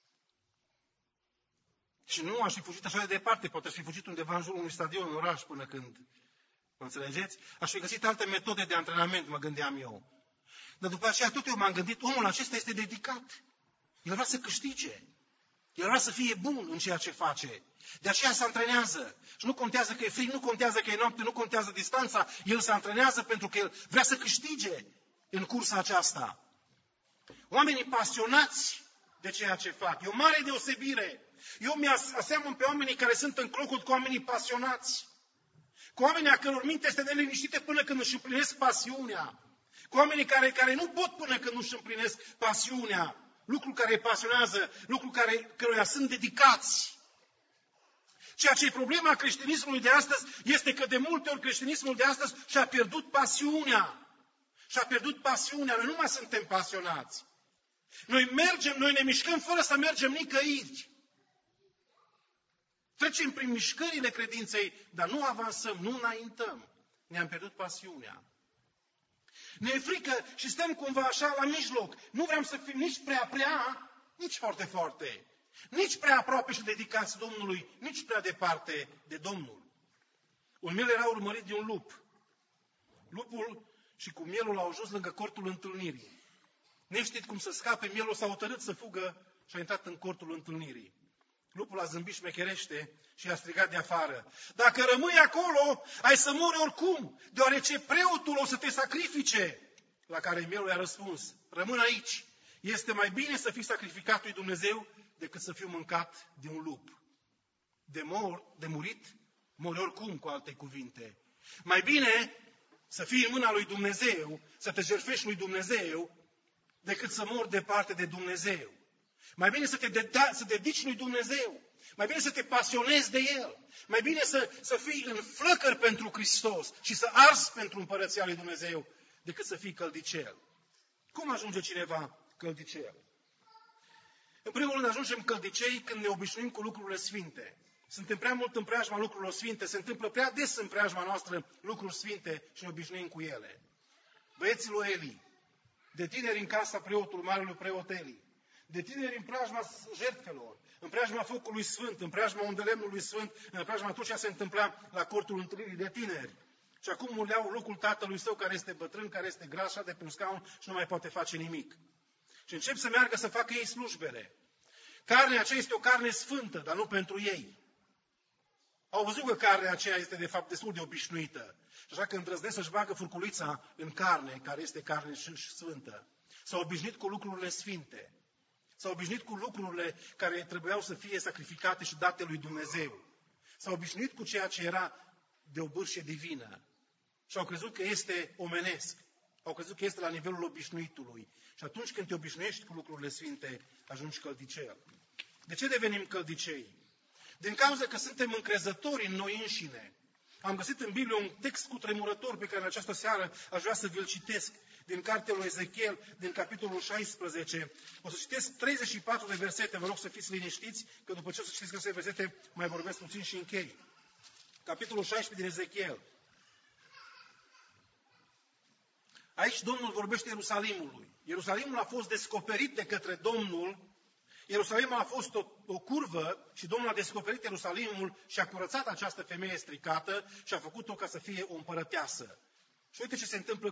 Și nu aș fi fugit așa de departe, poate aș fi fugit undeva în jurul unui stadion, în oraș, până când, mă înțelegeți? Aș fi găsit alte metode de antrenament, mă gândeam eu. Dar după aceea tot eu m-am gândit, omul acesta este dedicat. El vrea să câștige. El vrea să fie bun în ceea ce face. De aceea se antrenează. Și nu contează că e frig, nu contează că e noapte, nu contează distanța. El se antrenează pentru că el vrea să câștige în cursa aceasta. Oamenii pasionați de ceea ce fac. E o mare deosebire. Eu mi-aseamăn pe oamenii care sunt în clocul cu oamenii pasionați. Cu oamenii a căror minte este neliniștită până când își împlinesc pasiunea. Cu oamenii care nu pot până când nu își împlinesc pasiunea. Lucruri care îi pasionează, lucruri căruia sunt dedicați. Ceea ce e problema creștinismului de astăzi este că de multe ori creștinismul de astăzi și-a pierdut pasiunea. Și-a pierdut pasiunea. Noi nu mai suntem pasionați. Noi ne mișcăm fără să mergem nicăieri. Trecem prin mișcările credinței, dar nu avansăm, nu înaintăm. Ne-am pierdut pasiunea. Ne e frică și stăm cumva așa la mijloc. Nu vrem să fim nici prea, nici foarte. Nici prea aproape și dedicați Domnului, nici prea departe de Domnul. Un miel era urmărit de un lup. Lupul și cu mielul au ajuns lângă cortul întâlnirii. Neștiind cum să scape, mielul s-a hotărât să fugă și a intrat în cortul întâlnirii. Lupul a zâmbit șmecherește și a strigat de afară. Dacă rămâi acolo, ai să mori oricum, deoarece preotul o să te sacrifice. La care mielul i-a răspuns, rămân aici. Este mai bine să fii sacrificat lui Dumnezeu decât să fiu mâncat de un lup. de murit, mori oricum, cu alte cuvinte. Mai bine să fii în mâna lui Dumnezeu, să te jertfești lui Dumnezeu, decât să mori departe de Dumnezeu. Mai bine să te dedici lui Dumnezeu. Mai bine să te pasionezi de El. Mai bine să fii în flăcări pentru Hristos și să arzi pentru împărăția lui Dumnezeu, decât să fii căldicel. Cum ajunge cineva căldicel? În primul rând ajungem căldicei când ne obișnuim cu lucrurile sfinte. Suntem prea mult în preajma lucrurilor sfinte, se întâmplă prea des în preajma noastră lucruri sfinte și ne obișnuim cu ele. Băieții lui Eli, de tineri în casa preotului, marelui preot Eli, de tineri în preajma jertfelor, în preajma focului sfânt, în preajma undelemnului sfânt, în preajma tot ce se întâmpla la cortul întâlnirii de tineri. Și acum muleau locul tatălui său care este bătrân, care este gras, de pe un scaun și nu mai poate face nimic. Și încep să meargă să facă ei slujbele. Carnea aceea este o carne sfântă, dar nu pentru ei. Au văzut că carnea aceea este de fapt destul de obișnuită. Și așa că îndrăznesc să-și bagă furculița în carne, care este carne sfântă. S-au obișnuit cu lucrurile sfinte. S-au obișnuit cu lucrurile care trebuiau să fie sacrificate și date lui Dumnezeu. S-au obișnuit cu ceea ce era de o bârșie divină. Și au crezut că este omenesc. Au crezut că este la nivelul obișnuitului. Și atunci când te obișnuiești cu lucrurile sfinte, ajungi căldicel. De ce devenim căldicei? Din cauza că suntem încrezători în noi înșine. Am găsit în Biblie un text cutremurător pe care în această seară aș vrea să vi-l citesc. Din cartea lui Ezechiel, din capitolul 16. O să citesc 34 de versete, vă rog să fiți liniștiți, că după ce o să citesc aceste versete, mai vorbesc puțin și închei. Capitolul 16 din Ezechiel. Aici Domnul vorbește Ierusalimului. Ierusalimul a fost descoperit de către Domnul. Ierusalimul a fost o curvă și Domnul a descoperit Ierusalimul și a curățat această femeie stricată și a făcut-o ca să fie o împărăteasă. Și uite ce se întâmplă,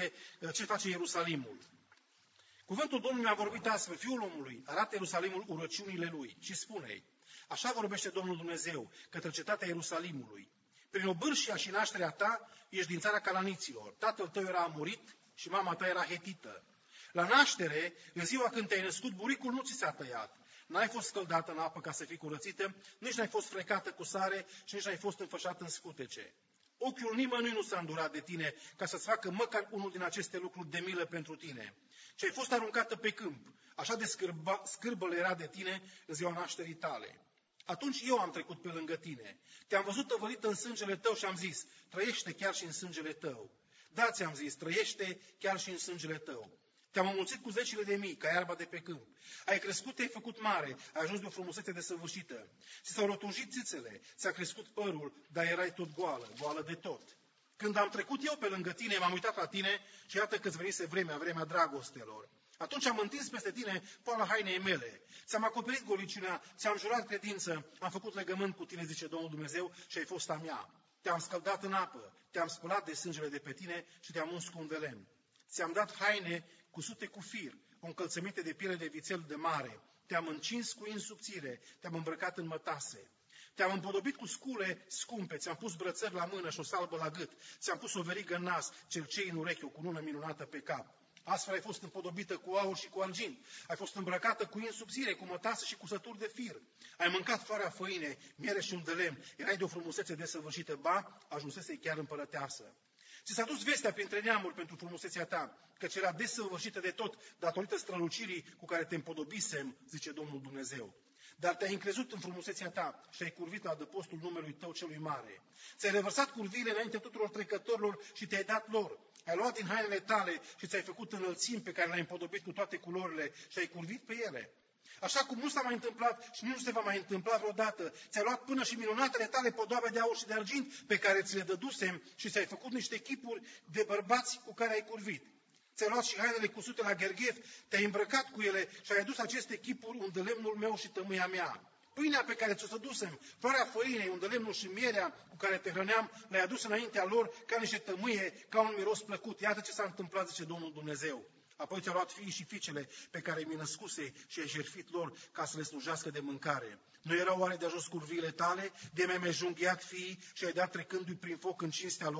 ce face Ierusalimul. Cuvântul Domnului mi-a vorbit astfel: Fiul omului, arată Ierusalimul urăciunile lui și spune-i: așa vorbește Domnul Dumnezeu către cetatea Ierusalimului. Prin obârșia și nașterea ta ești din țara Cananiților. Tatăl tău era amorit și mama ta era hetită. La naștere, în ziua când te-ai născut, buricul nu ți s-a tăiat. N-ai fost scăldată în apă ca să fii curățită, nici n-ai fost frecată cu sare și nici n-ai fost înfășat în scutece. Ochiul nimănui nu s-a îndurat de tine ca să-ți facă măcar unul din aceste lucruri de milă pentru tine. Și ai fost aruncată pe câmp, așa de scârbă era de tine în ziua nașterii tale. Atunci eu am trecut pe lângă tine. Te-am văzut tăvălită în sângele tău și am zis: trăiește chiar și în sângele tău. Da, ți-am zis, trăiește chiar și în sângele tău. Te-am înmulțit cu zecile de mii, ca iarba de pe câmp. Ai crescut, te-ai făcut mare, ai ajuns de o frumusețe desăvârșită. Ți s-au rotunjit țițele, ți-a crescut părul, dar erai tot goală de tot. Când am trecut eu pe lângă tine, m-am uitat la tine și iată că-ți venise vremea dragostelor. Atunci am întins peste tine poala hainei mele, ți-am acoperit goliciunea, ți-am jurat credință, am făcut legământ cu tine, zice Domnul Dumnezeu, și ai fost a mea. Te-am scăldat în apă, te-am spălat de sângele de pe tine și te-am uns cu un de lemn. Ți-am dat haine cusute cu fir, o încălțăminte de piele de vițel de mare. Te-am încins cu in subțire, te-am îmbrăcat în mătase. Te-am împodobit cu scule scumpe, ți-am pus brățări la mână și o salbă la gât. Ți-am pus o verigă în nas, cercei în ureche, o cunună minunată pe cap. Astfel ai fost împodobită cu aur și cu argint. Ai fost îmbrăcată cu in subțire, cu mătase și cu sături de fir. Ai mâncat floarea făine, miere și un de lemn. Erai de o frumusețe desăvârșită, ba, ajunsese chiar împărăteasă. Ți s-a dus vestea printre neamuri pentru frumusețea ta, căci era desăvârșită de tot, datorită strălucirii cu care te împodobisem, zice Domnul Dumnezeu. Dar te-ai încrezut în frumusețea ta și ai curvit la adăpostul numelui tău celui mare. Ți-ai revărsat curviile înainte tuturor trecătorilor și te-ai dat lor. Ai luat din hainele tale și ți-ai făcut înălțimi pe care le-ai împodobit cu toate culorile și ai curvit pe ele. Așa cum nu s-a mai întâmplat și nu se va mai întâmpla vreodată, ți-ai luat până și minunatele tale podoabe de aur și de argint pe care ți le dădusem și ți-ai făcut niște chipuri de bărbați cu care ai curvit. Ți-ai luat și hainele cusute la gherghef, te-ai îmbrăcat cu ele și ai adus aceste chipuri unde lemnul meu și tămâia mea. Pâinea pe care ți-o sădusem, floarea făinei, unde lemnul și mierea cu care te hrăneam, le-ai adus înaintea lor ca niște tămâie, ca un miros plăcut. Iată ce s-a întâmplat, zice Domnul Dumnezeu. Apoi ți-a luat fiii și fiicele pe care mi născuse și ai jertfit lor ca să le slujească de mâncare. Nu erau oare de ajuns curviile tale, de mi-ai junghiat fiii și ai dat trecându-i prin foc în cinstea lor?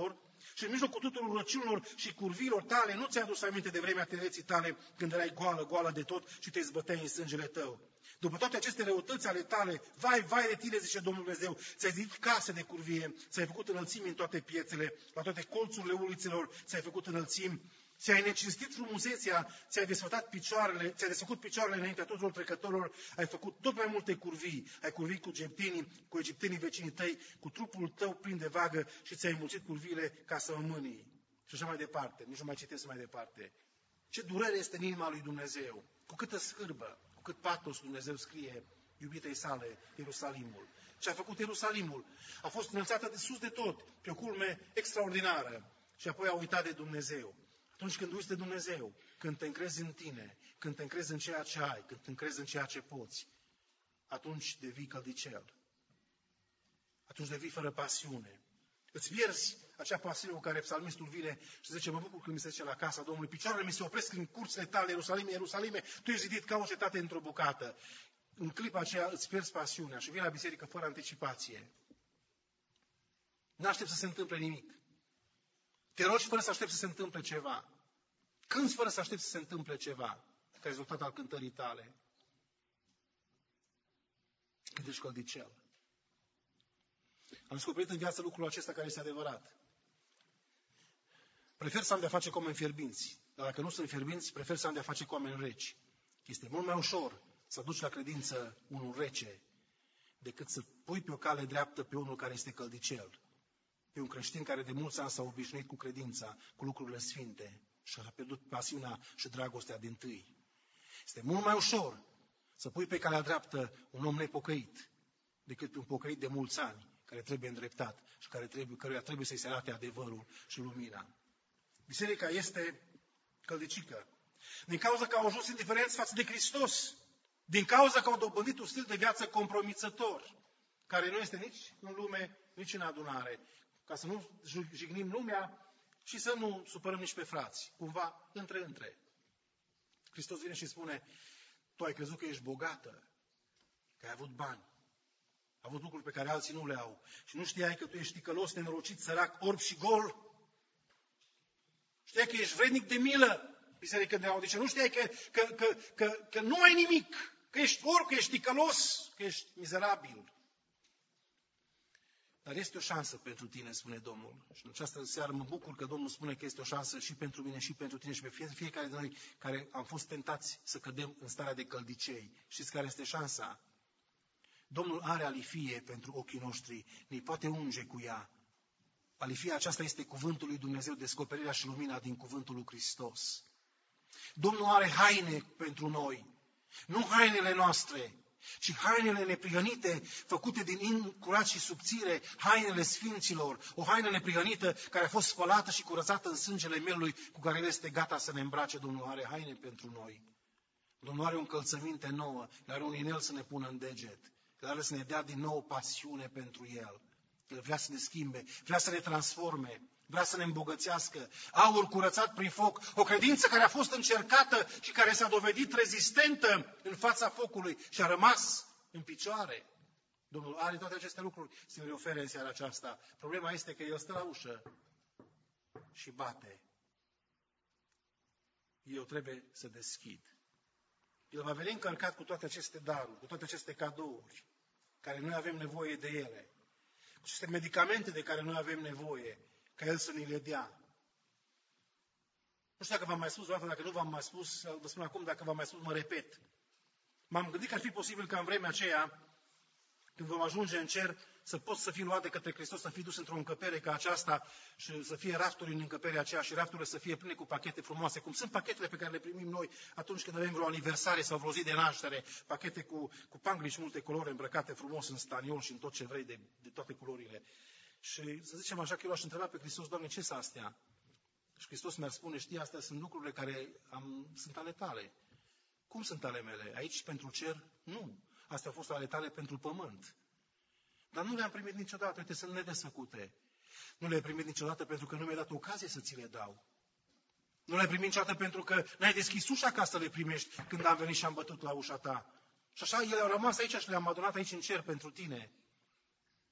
Și în mijlocul tuturor răciunilor și curviilor tale nu ți-ai adus aminte de vremea tinereții tale, când erai goală de tot și te zbăteai în sângele tău. După toate aceste răutăți ale tale, vai de tine, zice Domnul Dumnezeu, ți-ai zidit case de curvie, ți-ai făcut înălțimi în toate piețele, la toate colțurile ulițelor ți-ai făcut înălțimi, ți-ai necinstit frumusețea, ți-ai desfăcut picioarele înaintea tuturor trecătorilor, ai făcut tot mai multe curvii, ai curvit cu egiptenii vecinii tăi, cu trupul tău plin de vagă și ți-ai înmulțit curviile ca să mâmânii. Și așa mai departe, nici nu mai citesc mai departe. Ce durere este în inima lui Dumnezeu, cu câtă scârbă, cu cât patos Dumnezeu scrie iubitei sale, Ierusalimul. Ce a făcut Ierusalimul? A fost înălțată de sus de tot, pe o culme extraordinară și apoi a uitat de Dumnezeu. Atunci când uiți de Dumnezeu, când te încrezi în tine, când te încrezi în ceea ce ai, când te încrezi în ceea ce poți, atunci devii căldicel. Atunci devii fără pasiune. Îți pierzi acea pasiune cu care psalmistul vine și zice, mă bucur când mi se zice la casa Domnului, picioarele mi se opresc în curțile tale, Ierusalime, Ierusalime, tu ești zidit ca o cetate într-o bucată. În clipa aceea îți pierzi pasiunea și vii la biserică fără anticipație. Nu aștept să se întâmple nimic. Te rogi fără să aștepți să se întâmple ceva. Cânți fără să aștepți să se întâmple ceva, ca rezultat al cântării tale. Când ești căldicel. Am descoperit în viață lucrul acesta care este adevărat. Prefer să am de-a face cu oameni fierbinți, dar dacă nu sunt fierbinți, prefer să am de-a face cu oameni reci. Este mult mai ușor să duci la credință unul rece, decât să pui pe o cale dreaptă pe unul care este căldicel. Pe un creștin care de mulți ani s-a obișnuit cu credința, cu lucrurile sfinte și a pierdut pasiunea și dragostea dintâi. Este mult mai ușor să pui pe calea dreaptă un om nepocăit, decât pe un pocăit de mulți ani, care trebuie îndreptat și căruia trebuie să-i se arate adevărul și lumina. Biserica este căldicică. Din cauza că au ajuns indiferenți față de Hristos, din cauza că au dobândit un stil de viață compromițător, care nu este nici în lume, nici în adunare, ca să nu jignim lumea și să nu supărăm nici pe frați, cumva între. Hristos vine și spune, tu ai crezut că ești bogată, că ai avut bani, ai avut lucruri pe care alții nu le au și nu știai că tu ești ticălos, nenorocit, sărac, orb și gol? Știai că ești vrednic de milă, biserică de Laodicea, nu știai că nu ai nimic, că ești orb, că ești ticălos, că ești mizerabil. Dar este o șansă pentru tine, spune Domnul. Și în această seară mă bucur că Domnul spune că este o șansă și pentru mine și pentru tine și pe fiecare de noi care am fost tentați să cădem în starea de căldicei. Știți care este șansa? Domnul are alifie pentru ochii noștri, ne poate unge cu ea. Alifia aceasta este cuvântul lui Dumnezeu, descoperirea și lumina din cuvântul lui Hristos. Domnul are haine pentru noi, nu hainele noastre, ci hainele neprihănite, făcute din in curat și subțire, hainele sfinților, o haină neprihănită care a fost spălată și curățată în sângele mielului cu care El este gata să ne îmbrace. Domnul are haine pentru noi. Domnul are o încălțăminte nouă, El are un inel să ne pună în deget, El are să ne dea din nou pasiune pentru El. El vrea să ne schimbe, vrea să ne transforme, vrea să ne îmbogățească. Aur curățat prin foc, o credință care a fost încercată și care s-a dovedit rezistentă în fața focului și a rămas în picioare. Domnul are toate aceste lucruri să ne le ofere în seara aceasta. Problema este că El stă la ușă și bate. Eu trebuie să deschid. El va veni încărcat cu toate aceste daruri, cu toate aceste cadouri, care noi avem nevoie de ele, cu aceste medicamente de care noi avem nevoie, ca El să ni le dea. Nu știu dacă v-am mai spus, dacă nu v-am mai spus, vă spun acum, dacă v-am mai spus, mă repet. M-am gândit că ar fi posibil ca în vremea aceea, când vom ajunge în cer, să poți să fii luat de către Hristos, să fii dus într-o încăpere ca aceasta și să fie rafturi în încăperea aceea și rafturile să fie pline cu pachete frumoase, cum sunt pachetele pe care le primim noi atunci când avem vreo aniversare sau vreo zi de naștere, pachete cu panglici multe culori îmbrăcate frumos în staniol și în tot ce vrei de toate culorile. Și să zicem așa că eu l-aș întreba pe Hristos, Doamne, ce sunt astea? Și Hristos mi-ar spune, știi, astea sunt lucrurile care sunt ale tale. Cum sunt ale mele? Aici pentru cer? Nu. Astea au fost ale tale pentru pământ. Dar nu le-am primit niciodată, uite, sunt nedesfăcute. Nu le-ai primit niciodată pentru că nu mi-ai dat ocazie să ți le dau. Nu le-ai primit niciodată pentru că n-ai deschis ușa ca să le primești când am venit și am bătut la ușa ta. Și așa ele au rămas aici și le-am adunat aici în cer pentru tine.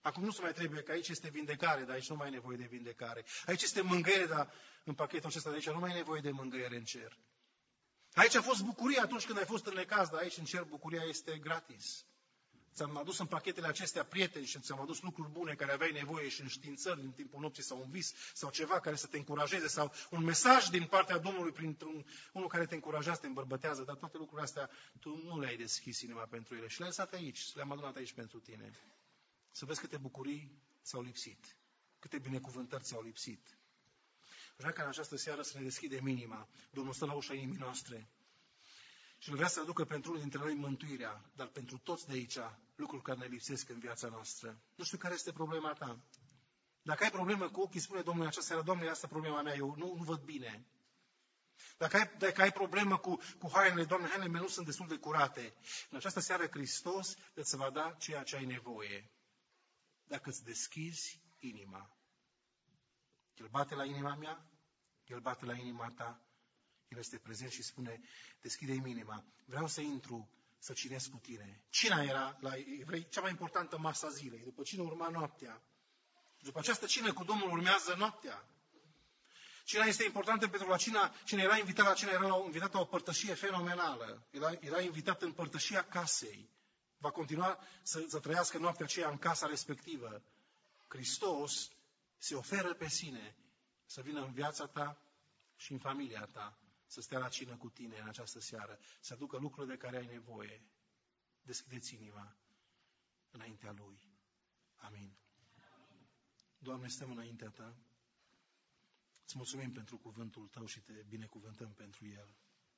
Acum nu se mai trebuie, că aici este vindecare, dar aici nu mai e nevoie de vindecare. Aici este mângâiere, dar în pachetul acesta de aici nu mai e nevoie de mângâiere în cer. Aici a fost bucurie atunci când ai fost în necaz, dar aici în cer bucuria este gratis. Ți-am adus în pachetele acestea prieteni și ți-am adus lucruri bune care aveai nevoie și înștiințări în timpul nopții sau un vis sau ceva care să te încurajeze sau un mesaj din partea Domnului printr-un unul care te încurajează, te îmbărbătează, dar toate lucrurile astea tu nu le-ai deschis inima pentru ele și le-ai lăsat aici, le-am adunat aici pentru tine. Să vezi câte bucurii ți-au lipsit, câte binecuvântări ți-au lipsit. Vreau ca în această seară să ne deschidem inima. Domnul stă la ușa inimii noastre. Și El vrea să aducă pentru unul dintre noi mântuirea, dar pentru toți de aici lucruri care ne lipsesc în viața noastră. Nu știu care este problema ta. Dacă ai problemă cu ochii, spune Domnul în această seară, Doamne, asta e problema mea, eu nu văd bine. Dacă ai problemă cu hainele, Doamne, hainele mele nu sunt destul de curate. În această seară Hristos îți va da ceea ce ai nevoie. Dacă îți deschizi inima. El bate la inima mea, El bate la inima ta. El este prezent și spune, deschide-mi inima, vreau să intru, să cinesc cu tine. Cina era la evrei cea mai importantă masă a zilei. După cină urma noaptea. După această cină cu Domnul urmează noaptea. Cina este importantă pentru la cine era invitat la cină, era invitat la o părtășie fenomenală. Era invitat în părtășia casei. Va continua să trăiască noaptea aceea în casa respectivă. Hristos se oferă pe sine să vină în viața ta și în familia ta. Să stea la cină cu tine în această seară, să aducă lucrurile de care ai nevoie. Deschideți inima înaintea Lui. Amin. Doamne, stăm înaintea Ta. Îți mulțumim pentru cuvântul Tău și Te binecuvântăm pentru el.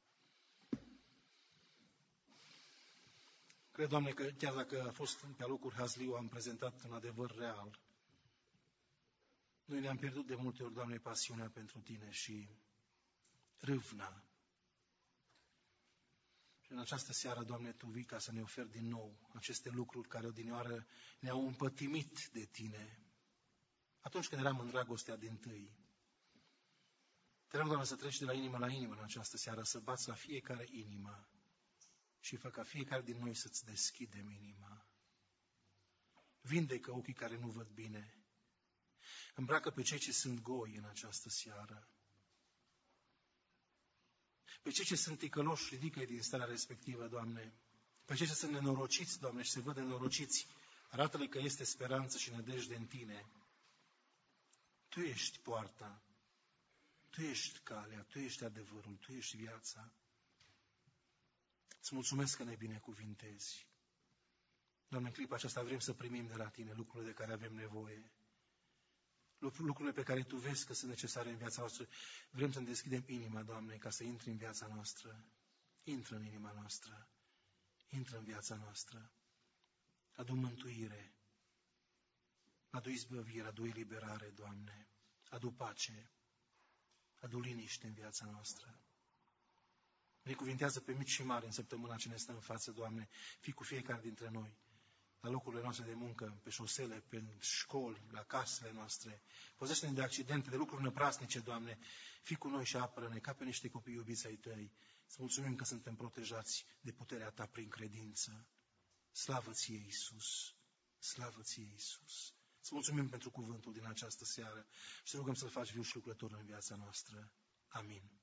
Cred, Doamne, că chiar dacă a fost pe locuri hazliu, am prezentat un adevăr real. Noi ne-am pierdut de multe ori, Doamne, pasiunea pentru Tine și râvna. Și în această seară, Doamne, Tu vii ca să ne oferi din nou aceste lucruri care odinioară ne-au împătimit de Tine. Atunci când eram în dragostea dintâi. Te rog, Doamne, să treci de la inimă la inimă în această seară, să bați la fiecare inimă și fă ca fiecare din noi să-ți deschidem inima. Vindecă ochii care nu văd bine. Îmbracă pe cei ce sunt goi în această seară. Pe cei ce sunt ticăloși, ridică-i din starea respectivă, Doamne. Pe cei ce sunt nenorociți, Doamne, și se văd nenorociți, arată-le că este speranță și nădejde în Tine. Tu ești poarta, Tu ești calea, Tu ești adevărul, Tu ești viața. Îți mulțumesc că ne binecuvintezi. Doamne, în clipa aceasta vrem să primim de la Tine lucrurile de care avem nevoie. Lucrurile pe care Tu vezi că sunt necesare în viața noastră. Vrem să ne deschidem inima, Doamne, ca să intri în viața noastră. Intră în inima noastră. Intră în viața noastră. Adu mântuire. Adu izbăvire, adu eliberare, Doamne. Adu pace. Adu liniște în viața noastră. Binecuvintează pe mici și mari în săptămâna ce ne stă în față, Doamne. Fii cu fiecare dintre noi. La locurile noastre de muncă, pe șosele, pe școli, la casele noastre. Păzește-ne de accidente, de lucruri năprasnice, Doamne. Fii cu noi și apără-ne ca pe niște copii iubiți ai Tăi. Să mulțumim că suntem protejați de puterea Ta prin credință. Slavă Ție, Iisus! Slavă Ție, Iisus! Să mulțumim pentru cuvântul din această seară și să rugăm să-L faci viu și lucrător în viața noastră. Amin.